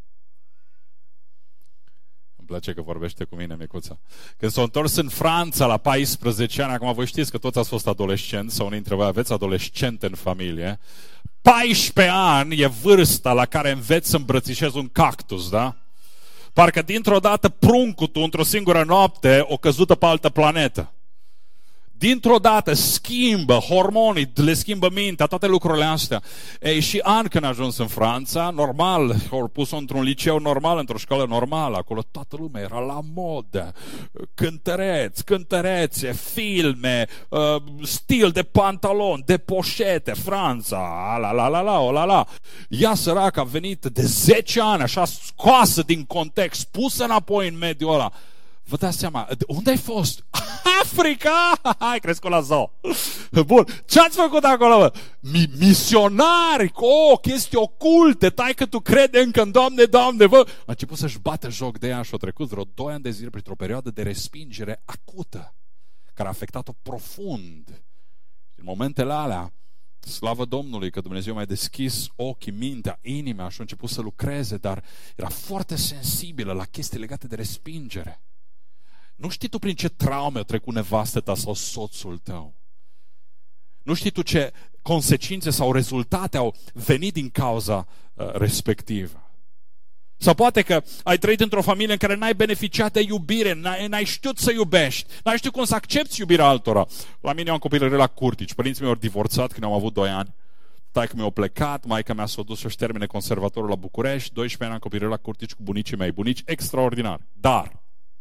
[SPEAKER 1] îmi place că vorbește cu mine, micuța. Când s-au întors în Franța la 14 ani, acum voi știți că toți ați fost adolescenți, sau unii dintre voi aveți adolescente în familie, 14 ani e vârsta la care înveți să îmbrățișezi un cactus, da? Parcă dintr-o dată pruncul tu, într-o singură noapte, o căzută pe altă planetă. Dintr-o dată schimbă hormonii, le schimbă mintea, toate lucrurile astea. Ei, și an când a ajuns în Franța, normal, au pus-o într-un liceu normal, într-o școală normală, acolo toată lumea era la modă, cântărețe, filme, stil de pantalon, de poșete, Franța, la. Ea săracă a venit de 10 ani, așa scoasă din context, pusă înapoi în mediul ăla. Vă dați seama, unde ai fost? Africa! Ai crescut la zoo. Bun, ce ați făcut acolo, bă? Misionari, chestii oculte, taică tu crede încă în Doamne, bă. A început să-și bată joc de ea și a trecut vreo 2 ani de zile printr-o perioadă de respingere acută, care a afectat-o profund. În momentele alea, slavă Domnului că Dumnezeu mi-a deschis ochii, mintea, inima și a început să lucreze, dar era foarte sensibilă la chestii legate de respingere. Nu știi tu prin ce traume a trecut nevastă ta sau soțul tău. Nu știi tu ce consecințe sau rezultate au venit din cauza respectivă. Sau poate că ai trăit într-o familie în care n-ai beneficiat de iubire, n-ai știut să iubești, n-ai știut cum să accepți iubirea altora. La mine eu am copilărie la Curtici, părinții mei au divorțat când am avut 2 ani. Taică mi-a plecat, maica mea s-a dus să-și termine conservatorul la București, 12 ani am copilărie la Curtici cu bunicii mei, bunici extraordinari. Dar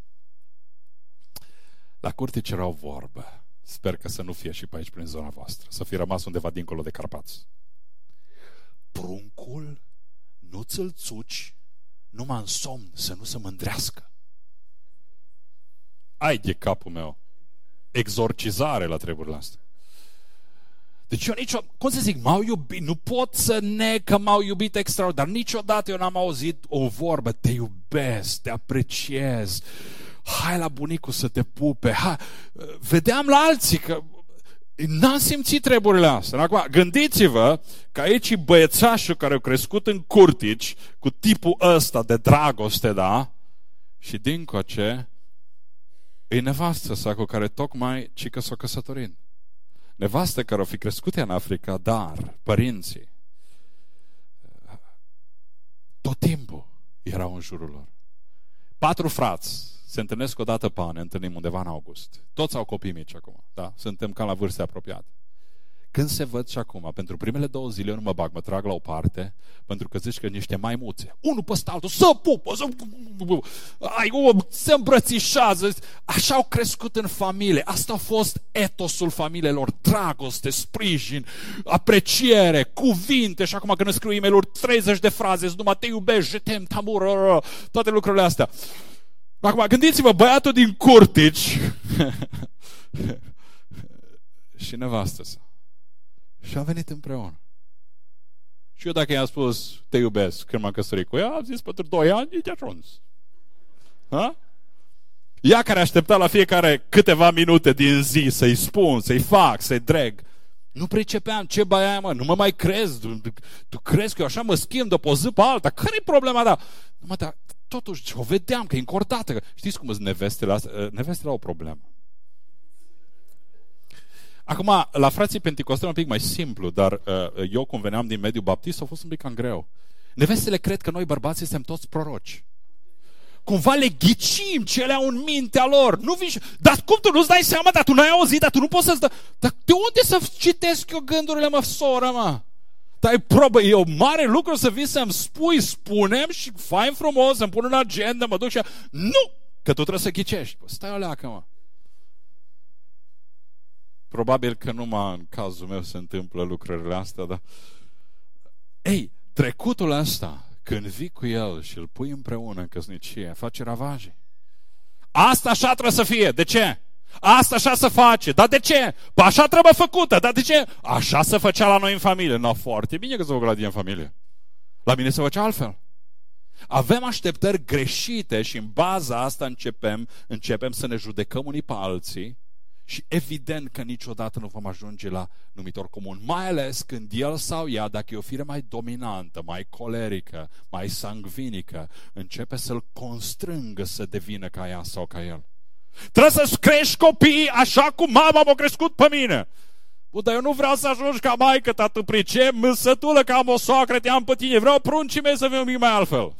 [SPEAKER 1] la Curtici era o vorbă, sper că să nu fie și pe aici prin zona voastră, să fi rămas undeva dincolo de Carpați. Pruncul nu ți-l țuci numai în somn, să nu se mândrească. Ai de capul meu, exorcizare la treburile astea. Deci eu cum să zic, m-au iubit, nu pot să neg că m-au iubit extraordinar, dar niciodată eu n-am auzit o vorbă, te iubesc, te apreciez, hai la bunicul să te pupe, hai. Vedeam la alții că n-am simțit treburile astea. Acum, gândiți-vă că aici e băiețașul care a crescut în Curtici cu tipul ăsta de dragoste, da? Și dincoace e nevastă sa cu care tocmai cică s-o căsătorit. nevastă care o fi crescute în Africa, dar părinții tot timpul erau în jurul lor. 4 frați se întâlnesc o dată pe an, ne întâlnim undeva în august. Toți au copii mici acum, da? Suntem cam la vârste apropiate. Când se văd și acum, pentru primele 2 zile eu nu mă bag, mă trag la o parte, pentru că zici că niște maimuțe, unul peste altul, să pupă, se îmbrățișează. Așa au crescut în familie. Asta a fost etosul familiilor, dragoste, sprijin, apreciere, cuvinte. Și acum când îmi scriu e-mail-uri, 30 de fraze, numai te iubesc, je t'aime, tamur, toate lucrurile astea. Acum, gândiți-vă, băiatul din Curtici și nevastă sa. Și am venit împreună. Și eu dacă i-am spus te iubesc când m-am căsătorit cu ea, am zis pentru 2 ani e de ajuns. Ha? Ea care aștepta la fiecare câteva minute din zi să-i spun, să-i fac, să-i dreg. Nu pricepeam, ce baia, mă, nu mă mai crezi, tu crezi că eu așa mă schimb de pe o zi pe alta, care-i problema ta? Mă, dar totuși o vedeam că e încordată. Știți cum sunt nevestele astea? Nevestele au o problemă. Acum, la frații penticostali un pic mai simplu, dar eu cum veneam din mediul baptist a fost un pic cam greu. Nevestele cred că noi bărbații suntem toți proroci. Cumva le ghicim ce le au în mintea lor. Nu vii, dar cum tu nu-ți dai seama, dar tu n-ai auzit, dar tu nu poți să-ți dă... Dar de unde să citesc eu gândurile, mă, soră, mă? Dar e o mare lucru să vii să-mi spui, spune-mi și fain frumos, să-mi pun în agenda, mă duc și... Nu! Că tu trebuie să ghicești. Stai o leacă, mă. Probabil că numai în cazul meu se întâmplă lucrurile astea, dar... Ei, trecutul ăsta, când vii cu el și îl pui împreună în căsnicie, face ravaje. Asta așa trebuie să fie. De ce? Asta așa se face. Dar de ce? Păi așa trebuie făcută. Dar de ce? Așa se făcea la noi în familie. No, foarte bine că se făcut la tine în familie. La mine se făcea altfel. Avem așteptări greșite și în baza asta începem să ne judecăm unii pe alții. Și evident că niciodată nu vom ajunge la numitor comun, mai ales când el sau ea, dacă e o fire mai dominantă, mai colerică, mai sangvinică, începe să-l constrângă să devină ca ea sau ca el. Trebuie să-ți crești copiii așa cum mama m-a crescut pe mine. Bă, dar eu nu vreau să ajungi ca maică, tată, pricep, mânsătulă, că am o soacră, te-am pe tine, vreau pruncii mei să fie un pic mai altfel.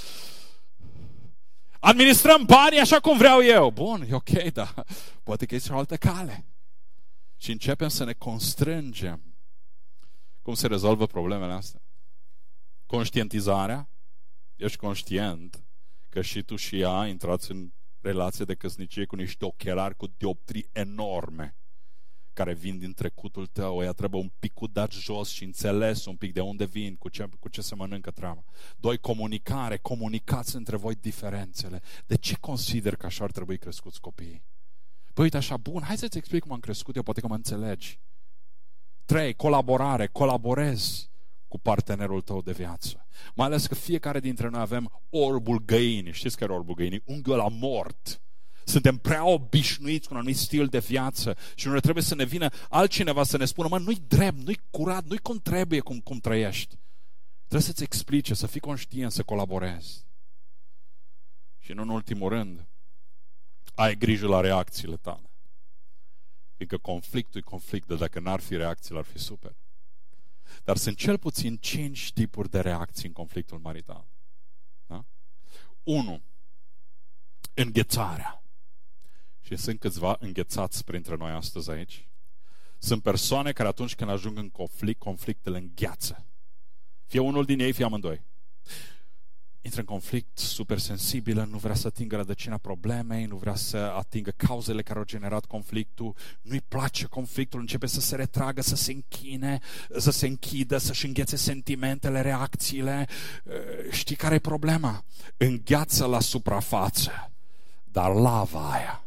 [SPEAKER 1] Administrăm banii așa cum vreau eu. Bun, e ok, dar poate că este o altă cale. Și începem să ne constrângem. Cum se rezolvă problemele astea? Conștientizarea. Ești conștient că și tu și ea intrați în relație de căsnicie cu niște ochelari cu dioptrii enorme care vin din trecutul tău. Ea trebuie un pic dat jos și înțeles un pic de unde vin, cu ce se mănâncă treaba. 2, comunicare. Comunicați între voi diferențele. De ce consider că așa ar trebui crescuți copiii? Păi uite așa, bun, hai să-ți explic cum am crescut eu, poate că mă înțelegi. 3, colaborare. Colaborezi cu partenerul tău de viață. Mai ales că fiecare dintre noi avem orbul găinii. Știți care e orbul găinii? Unghiul ăla mort. Suntem prea obișnuiți cu un anumit stil de viață și nu trebuie să ne vină altcineva să ne spună, mă, nu-i drept, nu-i curat, nu-i cum trebuie cum trăiești. Trebuie să-ți explice, să fii conștient, să colaborezi. Și nu în ultimul rând, ai grijă la reacțiile tale. Fiindcă conflictul e conflict, dar dacă n-ar fi reacțiile, ar fi super. Dar sunt cel puțin 5 tipuri de reacții în conflictul marital. Da? 1. Înghețarea. Și sunt câțiva înghețați printre noi astăzi aici. Sunt persoane care atunci când ajung în conflict, conflictele îngheață. Fie unul din ei, fie amândoi. Intră în conflict super sensibilă, nu vrea să atingă rădăcina problemei, nu vrea să atingă cauzele care au generat conflictul, nu-i place conflictul, începe să se retragă, să se închine, să se închidă, să-și înghețe sentimentele, reacțiile. Știi care e problema? Îngheață la suprafață, dar lava aia,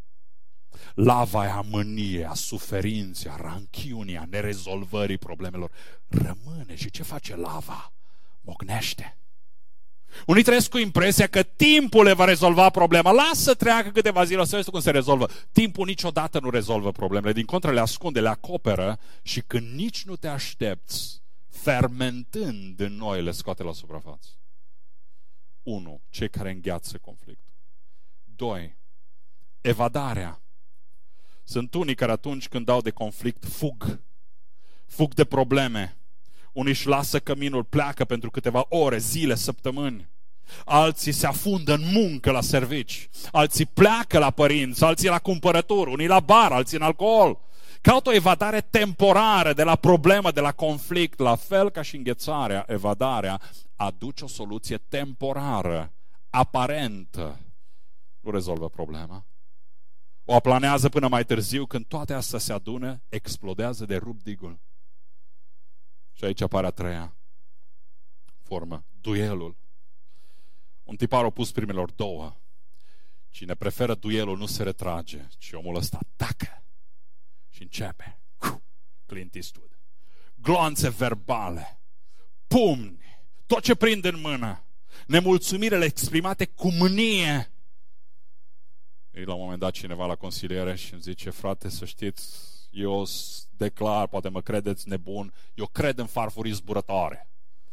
[SPEAKER 1] a mâniei, a suferinței, a ranchiunii, a nerezolvării problemelor rămâne. Și ce face lava? Mocnește. Unii trăiesc cu impresia că timpul le va rezolva problema. Lasă treacă câteva zile, o să vezi cum se rezolvă. Timpul niciodată nu rezolvă problemele. Din contră, le ascunde, le acoperă și când nici nu te aștepți, fermentând în noi, le scoate la suprafață. 1. Cei care îngheață conflictul. 2. Evadarea. Sunt unii care atunci când dau de conflict fug de probleme. Unii își lasă căminul, pleacă pentru câteva ore, zile, săptămâni. Alții se afundă în muncă la servici. Alții pleacă la părinți, alții la cumpărături, unii la bar, alții în alcool. Caută o evadare temporară de la problemă, de la conflict. La fel ca și înghețarea, evadarea aduce o soluție temporară, aparentă. Nu rezolvă problema. O aplanează până mai târziu, când toate astea se adună, explodează de rup digul. Și aici apare a treia formă, duelul. Un tipar opus primelor două. Cine preferă duelul nu se retrage, ci omul ăsta atacă și începe. Clint Eastwood. Gloanțe verbale, pumni, tot ce prinde în mână, nemulțumirele exprimate cu mânie. E la un moment dat cineva la consiliere și îmi zice: frate, să știți, eu declar, poate mă credeți nebun, eu cred în farfurii zburătoare.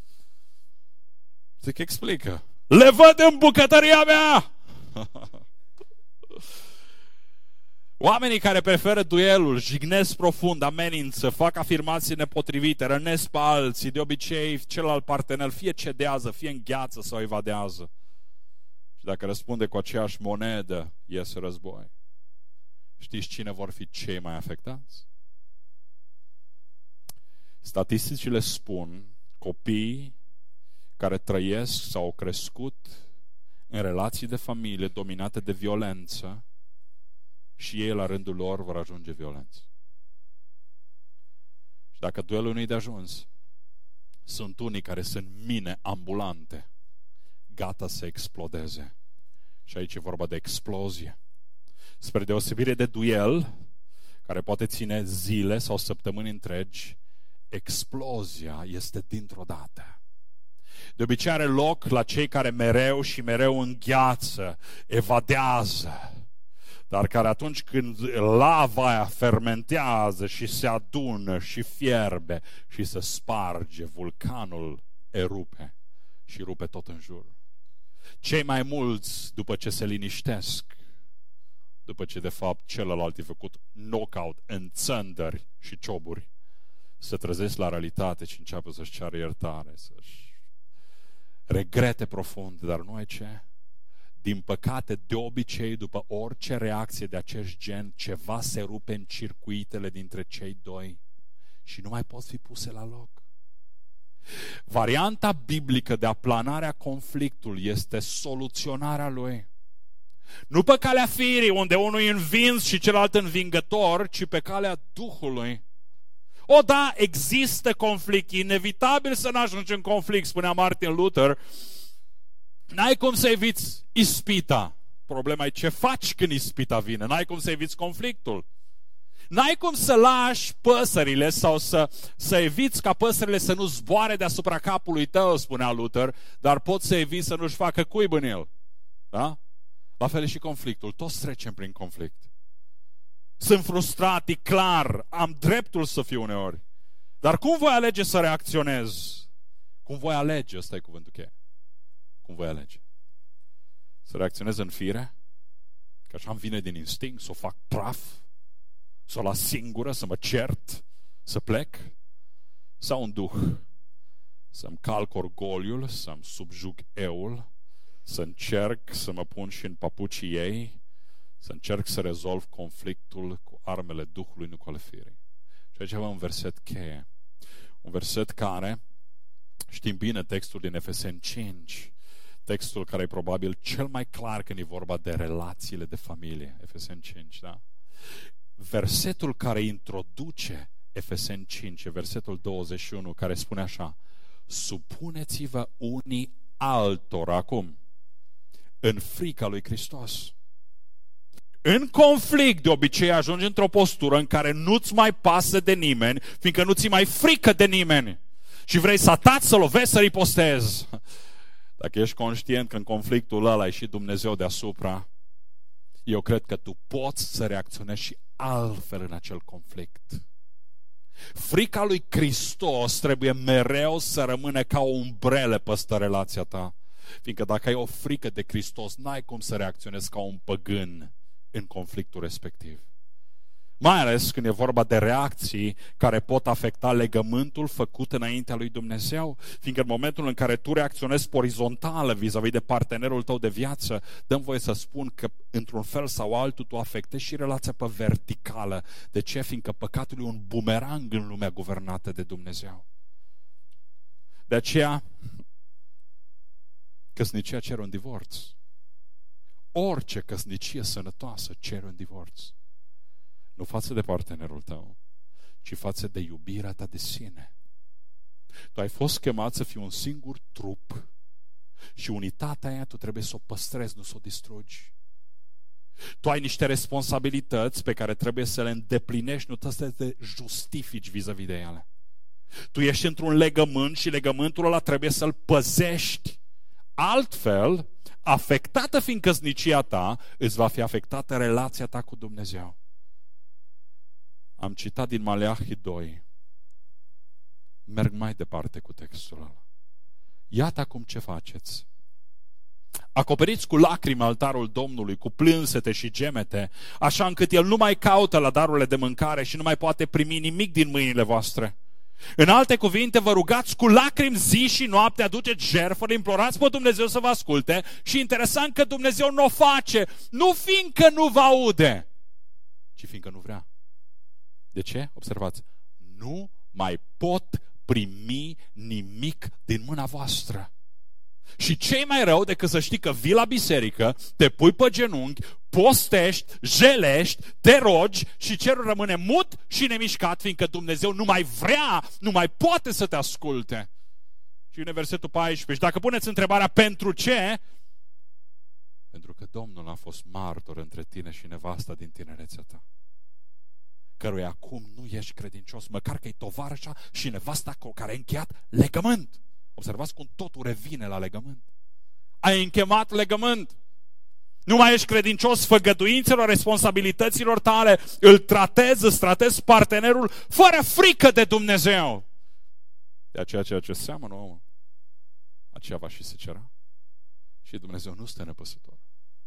[SPEAKER 1] Zic, explică. Le văd în bucătăria mea! Oamenii care preferă duelul jignesc profund, amenință, fac afirmații nepotrivite, rănesc pe alții, de obicei celălalt partener fie cedează, fie îngheață sau evadează. Și dacă răspunde cu aceeași monedă, iese război. Știți cine vor fi cei mai afectați? Statisticile spun copiii care trăiesc sau au crescut în relații de familie dominate de violență și ei la rândul lor vor ajunge violenți. Și dacă duelul nu-i de ajuns, sunt unii care sunt mine ambulante, gata să explodeze. Și aici e vorba de explozie. Spre deosebire de duel, care poate ține zile sau săptămâni întregi, explozia este dintr-o dată. De obicei are loc la cei care mereu și mereu îngheață, evadează, dar care atunci când lava aia fermentează și se adună și fierbe și se sparge, vulcanul erupe și rupe tot în jur. Cei mai mulți, după ce se liniștesc, după ce de fapt celălalt e făcut knockout în țândări și cioburi, se trezesc la realitate și înceapă să-și ceară iertare, să-și regrete profund, dar nu ai ce? Din păcate, de obicei, după orice reacție de acest gen, ceva se rupe în circuitele dintre cei doi și nu mai pot fi puse la loc. Varianta biblică de aplanarea conflictului este soluționarea lui. Nu pe calea firii, unde unul e învins și celălalt învingător, ci pe calea Duhului. O, da, există conflict, e inevitabil să n-ajungi în conflict, spunea Martin Luther. N-ai cum să eviți ispita. Problema e ce faci când ispita vine. N-ai cum să eviți conflictul. N-ai cum să lași păsările sau să eviți ca păsările să nu zboare deasupra capului tău, spunea Luther, dar poți să eviți să nu-și facă cuib în el. Da? La fel e și conflictul. Toți trecem prin conflict. Sunt frustrat, e clar, am dreptul să fiu uneori. Dar cum voi alege să reacționez? Cum voi alege? Ăsta e cuvântul cheie. Cum voi alege? Să reacționez în fire? Că așa îmi vine din instinct, să o fac praf? Să o las singură, să mă cert, să plec? Sau în duh? Să-mi calc orgoliul, să-mi subjug eul, să încerc să mă pun și în papucii ei, să încerc să rezolv conflictul cu armele Duhului, nu cu ale firii. Și aici avem un verset cheie. Un verset care, știm bine textul din Efeseni 5, textul care e probabil cel mai clar când e vorba de relațiile de familie. Efeseni 5, da? Versetul care introduce Efeseni 5, versetul 21, care spune așa: supuneți-vă unii altora, acum, în frica lui Hristos. În conflict, de obicei, ajungi într-o postură în care nu-ți mai pasă de nimeni, fiindcă nu ți mai frică de nimeni. Și vrei să ataci, să lovești, să ripostezi. Dacă ești conștient că în conflictul ăla e și Dumnezeu deasupra, eu cred că tu poți să reacționezi și altfel în acel conflict. Frica lui Hristos trebuie mereu să rămână ca o umbrelă peste relația ta. Fiindcă dacă ai o frică de Hristos, n-ai cum să reacționezi ca un păgân în conflictul respectiv. Mai ales când e vorba de reacții care pot afecta legământul făcut înaintea lui Dumnezeu. Fiindcă în momentul în care tu reacționezi orizontală vis-a-vis de partenerul tău de viață, dăm voie să spun că într-un fel sau altul tu afectezi și relația pe verticală. De ce? Fiindcă păcatul e un bumerang în lumea guvernată de Dumnezeu. De aceea, căsnicia cere un divorț. Orice căsnicie sănătoasă cere un divorț. Nu față de partenerul tău, ci față de iubirea ta de sine. Tu ai fost chemat să fii un singur trup și unitatea aia tu trebuie să o păstrezi, nu să o distrugi. Tu ai niște responsabilități pe care trebuie să le îndeplinești, nu trebuie să te justifici vis-a-vis de ele. Tu ești într-un legământ și legământul ăla trebuie să-l păzești. Altfel, afectată fiind căsnicia ta, îți va fi afectată relația ta cu Dumnezeu. Am citat din Maleahi 2. Merg mai departe cu textul ăla. Iată acum ce faceți. Acoperiți cu lacrimi altarul Domnului, cu plânsete și gemete, așa încât El nu mai caută la darurile de mâncare și nu mai poate primi nimic din mâinile voastre. În alte cuvinte, vă rugați cu lacrimi zi și noapte, aduceți jertfă, implorați pe Dumnezeu să vă asculte și interesant că Dumnezeu nu o face, nu fiindcă nu vă aude, ci fiindcă nu vrea. De ce? Observați, nu mai pot primi nimic din mâna voastră. Și ce-i mai rău decât să știi că vii la biserică, te pui pe genunchi, postești, jelești, te rogi și cerul rămâne mut și nemișcat, fiindcă Dumnezeu nu mai vrea, nu mai poate să te asculte. Și în versetul 14, și dacă puneți întrebarea pentru ce? Pentru că Domnul a fost martor între tine și nevasta din tinerețea ta, căruia acum nu ești credincios, măcar că e tovarășa și nevasta cu care ai încheiat legământ. Observați cum totul revine la legământ. Ai încheiat legământ. Nu mai ești credincios făgăduințelor, responsabilităților tale, îți tratezi partenerul fără frică de Dumnezeu. De aceea ceea ce seamănă omul, aceea va și secera. Și Dumnezeu nu stă nepăsător.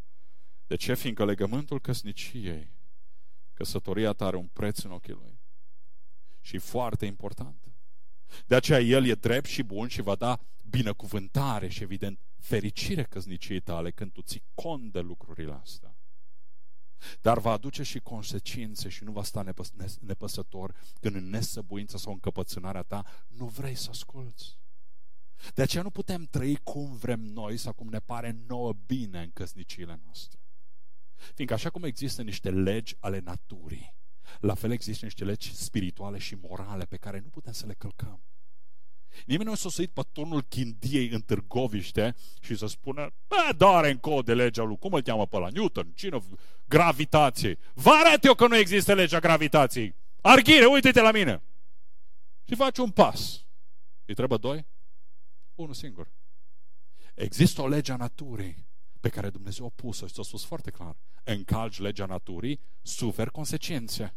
[SPEAKER 1] De ce? Fiindcă legământul căsniciei, căsătoria ta are un preț în ochii Lui. Și e foarte important. De aceea El e drept și bun și va da binecuvântare și, evident, fericire căsniciei tale când tu ții cont de lucrurile astea. Dar va aduce și consecințe și nu va sta nepăsător când în nesăbuința sau încăpățânarea ta nu vrei să asculți. De aceea nu putem trăi cum vrem noi sau cum ne pare nouă bine în căsniciile noastre. Fiindcă așa cum există niște legi ale naturii, la fel există niște legi spirituale și morale pe care nu putem să le călcăm. Nimeni nu s-a suit pe turnul Chindiei în Târgoviște și să spună, doare în cod de legea lui, cum îl cheamă pe ăla? Newton, cine? Gravitației. Vă arăt eu că nu există legea gravitației. Arghire, uite-te la mine. Și faci un pas. Îi trebuie doi? Unul singur. Există o lege a naturii pe care Dumnezeu a pus-o și ți-a spus foarte clar. Încalci legea naturii, suferi consecințe.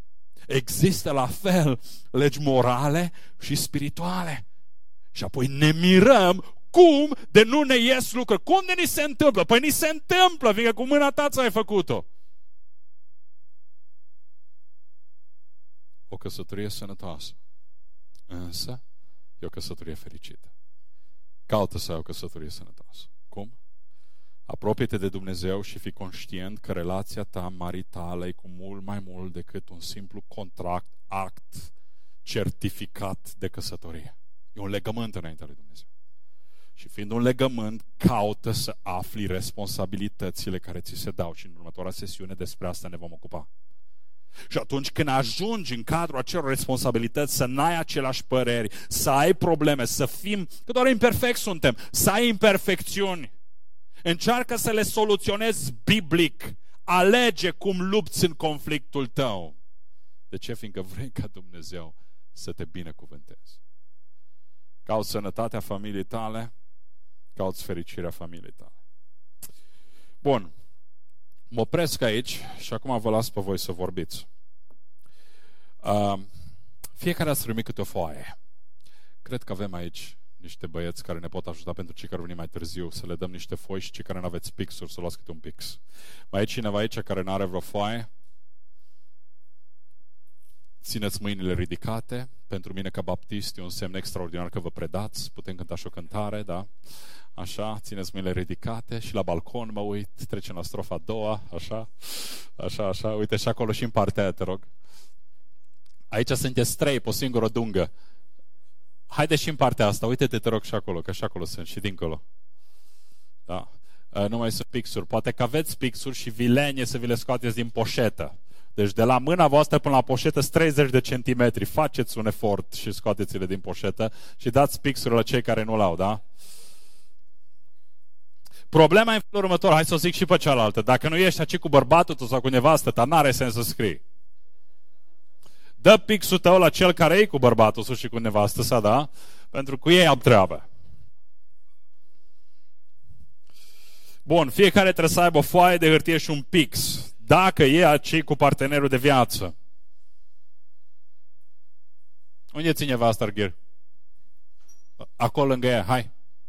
[SPEAKER 1] Există la fel legi morale și spirituale. Și apoi ne mirăm cum de nu ne ies lucruri. Cum de ni se întâmplă? Păi ni se întâmplă, fiindcă cu mâna ta ți-ai făcut-o. O căsătorie sănătoasă, însă e o căsătorie fericită. Caută să ai o căsătorie sănătoasă. Cum? Apropie-te de Dumnezeu și fii conștient că relația ta maritală e cu mult mai mult decât un simplu contract, act, certificat de căsătorie. E un legământ înaintea lui Dumnezeu. Și fiind un legământ, caută să afli responsabilitățile care ți se dau. Și în următoarea sesiune despre asta ne vom ocupa. Și atunci când ajungi în cadrul acelor responsabilități să n-ai aceleași păreri, să ai probleme, să fim, că doar imperfecți suntem, să ai imperfecțiuni, încearcă să le soluționezi biblic. Alege cum lupți în conflictul tău. De ce? Fiindcă vrei ca Dumnezeu să te binecuvânteze. Cauți sănătatea familiei tale, cauți fericirea familiei tale. Bun. Mă opresc aici și acum vă las pe voi să vorbiți. Fiecare ați primit câte o foaie. Cred că avem aici niște băieți care ne pot ajuta pentru cei care veni mai târziu, să le dăm niște foi și cei care nu aveți pixuri să luați câte un pix. Mai e cineva aici care nu are vreo foaie? Țineți mâinile ridicate. Pentru mine ca baptist e un semn extraordinar că vă predați. Putem cânta și o cântare, da? Așa, țineți mâinile ridicate și la balcon mă uit, trecem la strofa a doua, așa, așa, așa. Uite și acolo și în partea aia, te rog. Aici sunteți trei, pe o singură dungă. Haide și în partea asta, uite-te, te rog, și acolo, că și acolo sunt, și dincolo. Da. Nu mai sunt pixuri. Poate că aveți pixuri și vilenie să vi le scoateți din poșetă. Deci de la mâna voastră până la poșetă 30 de centimetri. Faceți un efort și scoateți-le din poșetă și dați pixuri la cei care nu l-au, da? Problema e în felul următor, hai să o zic și pe cealaltă. Dacă nu ești aici cu bărbatul tău sau cu nevastă ta, n-are sens să scrii. Dă pixul tău la cel care e cu bărbatul tău și cu nevastă sa, da? Pentru că ei au treabă. Bun, fiecare trebuie să aibă o foaie de hârtie și un pix. Dacă e aici cu partenerul de viață. Unde ține nevasta, Arghir? Acolo lângă ea, hai.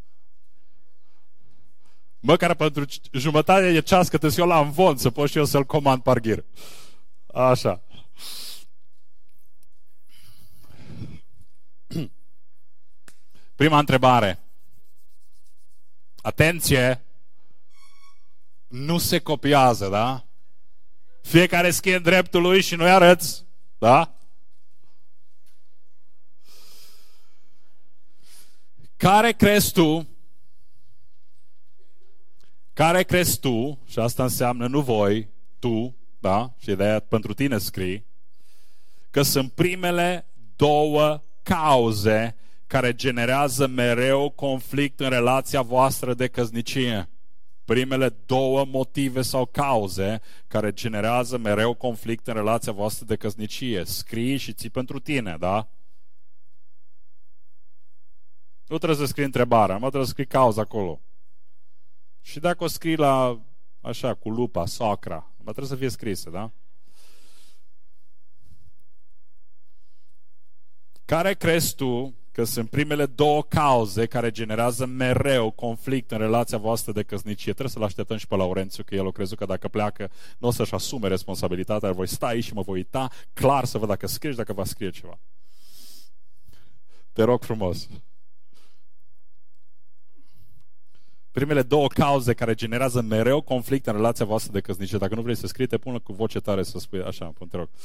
[SPEAKER 1] Măcar pentru jumătate de ceas că trebuie eu la învon să pot și eu să-l comand pe Arghir. Așa. Prima întrebare. Atenție! Nu se copiază, da? Fiecare scrie în dreptul lui și nu-i arăți, da? Care crezi tu, și asta înseamnă nu voi, tu, da? Și de-aia pentru tine scrii, că sunt primele două cauze care generează mereu conflict în relația voastră de căsnicie. Primele două motive sau cauze care generează mereu conflict în relația voastră de căsnicie. Scrii și ții pentru tine, da? Nu trebuie să scrii întrebarea, mă trebuie să scrii cauza acolo. Și dacă o scrii la, așa, cu lupa, socra, mă trebuie să fie scrisă, da? Care crezi tu că sunt primele două cauze care generează mereu conflict în relația voastră de căsnicie? Trebuie să-l așteptăm și pe Laurențiu, că el a crezut că dacă pleacă nu o să-și asume responsabilitatea, voi sta aici și mă voi uita clar să văd dacă scrie și dacă va scrie ceva. Te rog frumos. Primele două cauze care generează mereu conflict în relația voastră de căsnicie. Dacă nu vrei să scrii, te pun cu voce tare să spui așa, te rog.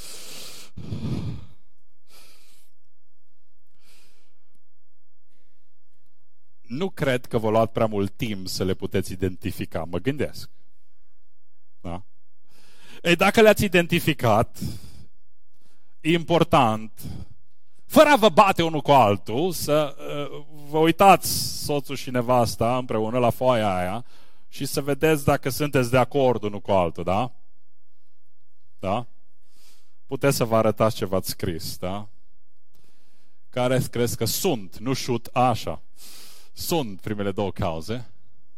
[SPEAKER 1] Nu cred că v-a luat prea mult timp să le puteți identifica. Mă gândesc. Da? Ei, dacă le-ați identificat, e important, fără a vă bate unul cu altul, să vă uitați soțul și nevasta împreună la foaia aia și să vedeți dacă sunteți de acord unul cu altul, da? Da? Puteți să vă arătați ce v-ați scris, da? Care crezi că sunt, nu șut așa. Sunt primele două cauze.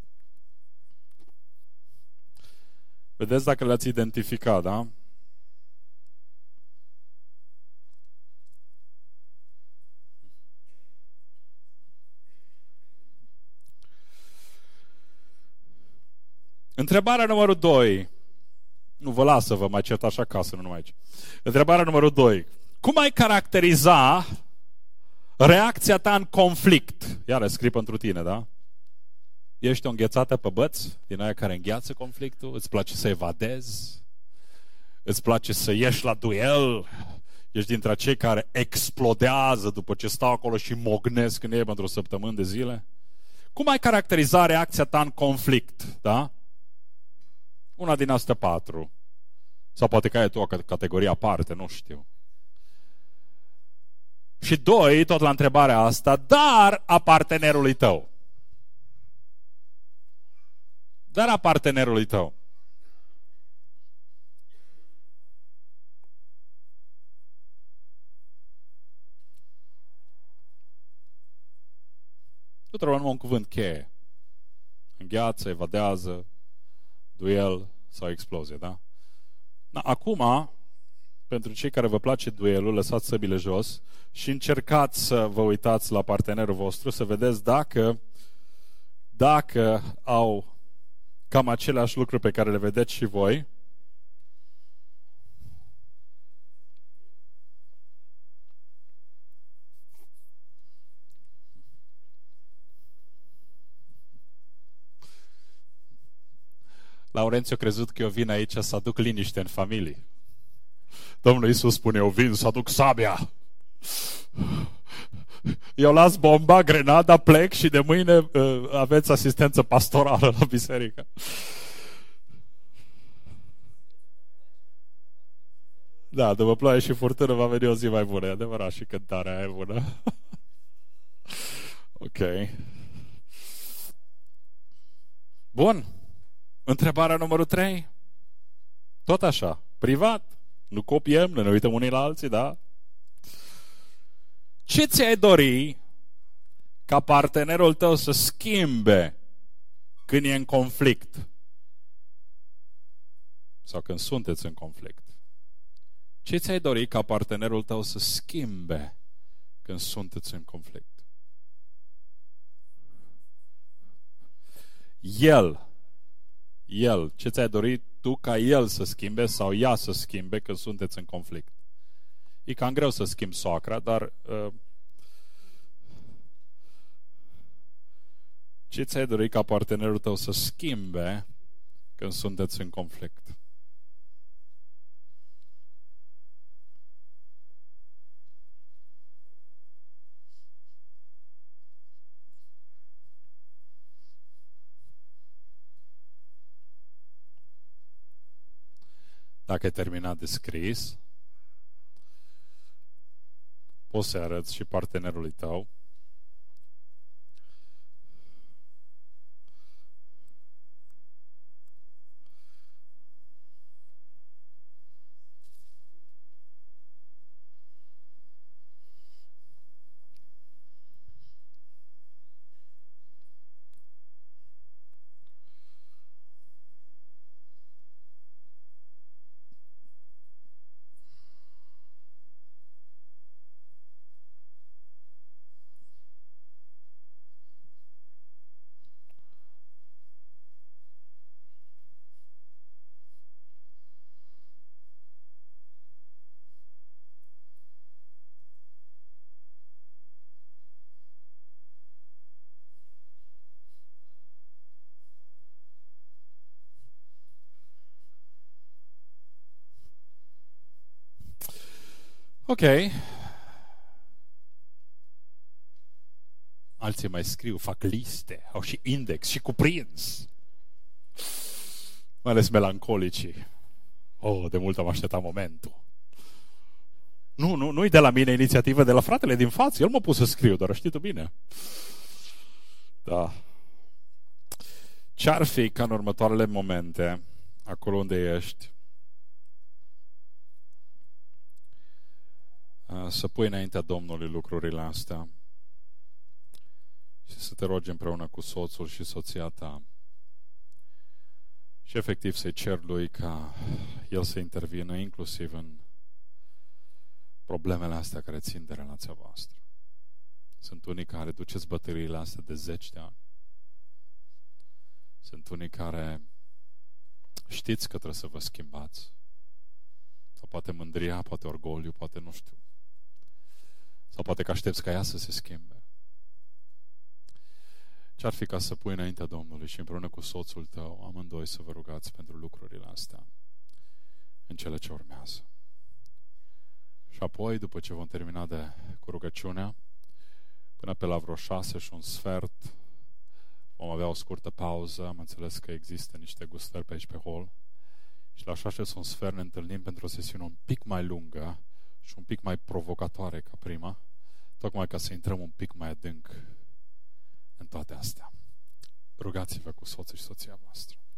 [SPEAKER 1] Vedeți dacă le-ați identificat, da? Întrebarea numărul 2. Nu vă las să vă mai certați acasă, nu numai aici. Întrebarea numărul 2. Cum ai caracteriza reacția ta în conflict? Iară, scrii pentru tine, da? Ești o înghețată pe băți, din aia care îngheață conflictul? Îți place să evadezi? Îți place să ieși la duel? Ești dintre cei care explodează după ce stau acolo și mognesc în ei pentru o săptămână de zile? Cum ai caracteriza reacția ta în conflict, da? Una din astea 4. Sau poate că ai tu o categorie aparte, nu știu. Și 2, tot la întrebarea asta, dar a partenerului tău. Dar a partenerului tău. Tu trebuie numai un cuvânt cheie. Îngheață, evadează, duel sau explozie, da? Acum, pentru cei care vă place duelul, lăsați săbile jos și încercați să vă uitați la partenerul vostru, să vedeți dacă au cam aceleași lucruri pe care le vedeți și voi. Laurențiu a crezut că eu vin aici să aduc liniște în familie. Domnul Iisus spune, eu vin să aduc sabia. Eu las bomba, grenada, plec și de mâine aveți asistență pastorală la biserică. Da, după ploaie și furtună va veni o zi mai bună, e adevărat, și cântarea aia e bună. Ok. Bun. Întrebarea numărul 3. Tot așa, privat. Nu copiem, nu ne uităm unii la alții, da? Ce ți-ai dori ca partenerul tău să schimbe când e în conflict? Sau când sunteți în conflict? Ce ți-ai dori ca partenerul tău să schimbe când sunteți în conflict? El, ce ți-ai dorit tu ca el să schimbe sau ea să schimbe când sunteți în conflict? E cam greu să schimbi soacra, dar ce ți-ai dorit ca partenerul tău să schimbe când sunteți în conflict? Dacă ai terminat de scris, poți să arăți și partenerului tău. Ok. Alții mai scriu, fac liste, au și index și cuprins. Mai ales melancolicii. De mult am așteptat momentul. Nu-i de la mine inițiativă, de la fratele din față. El m-a pus să scriu, dar știi tu bine. Da. Ce-ar fi ca în următoarele momente, acolo unde ești, să pui înaintea Domnului lucrurile astea și să te rogi împreună cu soțul și soția ta și efectiv să-i cer lui ca el să intervină inclusiv în problemele astea care țin de relația voastră. Sunt unii care duceți bătăliile astea de 10 de ani. Sunt unii care știți că trebuie să vă schimbați. Sau poate mândria, poate orgoliu, poate nu știu. Sau poate că aștepți ca ea să se schimbe. Ce-ar fi ca să pui înaintea Domnului și împreună cu soțul tău, amândoi să vă rugați pentru lucrurile astea în cele ce urmează. Și apoi, după ce vom termina cu rugăciunea, până pe la vreo 6 și un sfert, vom avea o scurtă pauză. Am înțeles că există niște gustări pe aici pe hol. Și la 6 și un sfert ne întâlnim pentru o sesiune un pic mai lungă și un pic mai provocatoare ca prima, tocmai ca să intrăm un pic mai adânc în toate astea. Rugați-vă cu soții și soția voastră.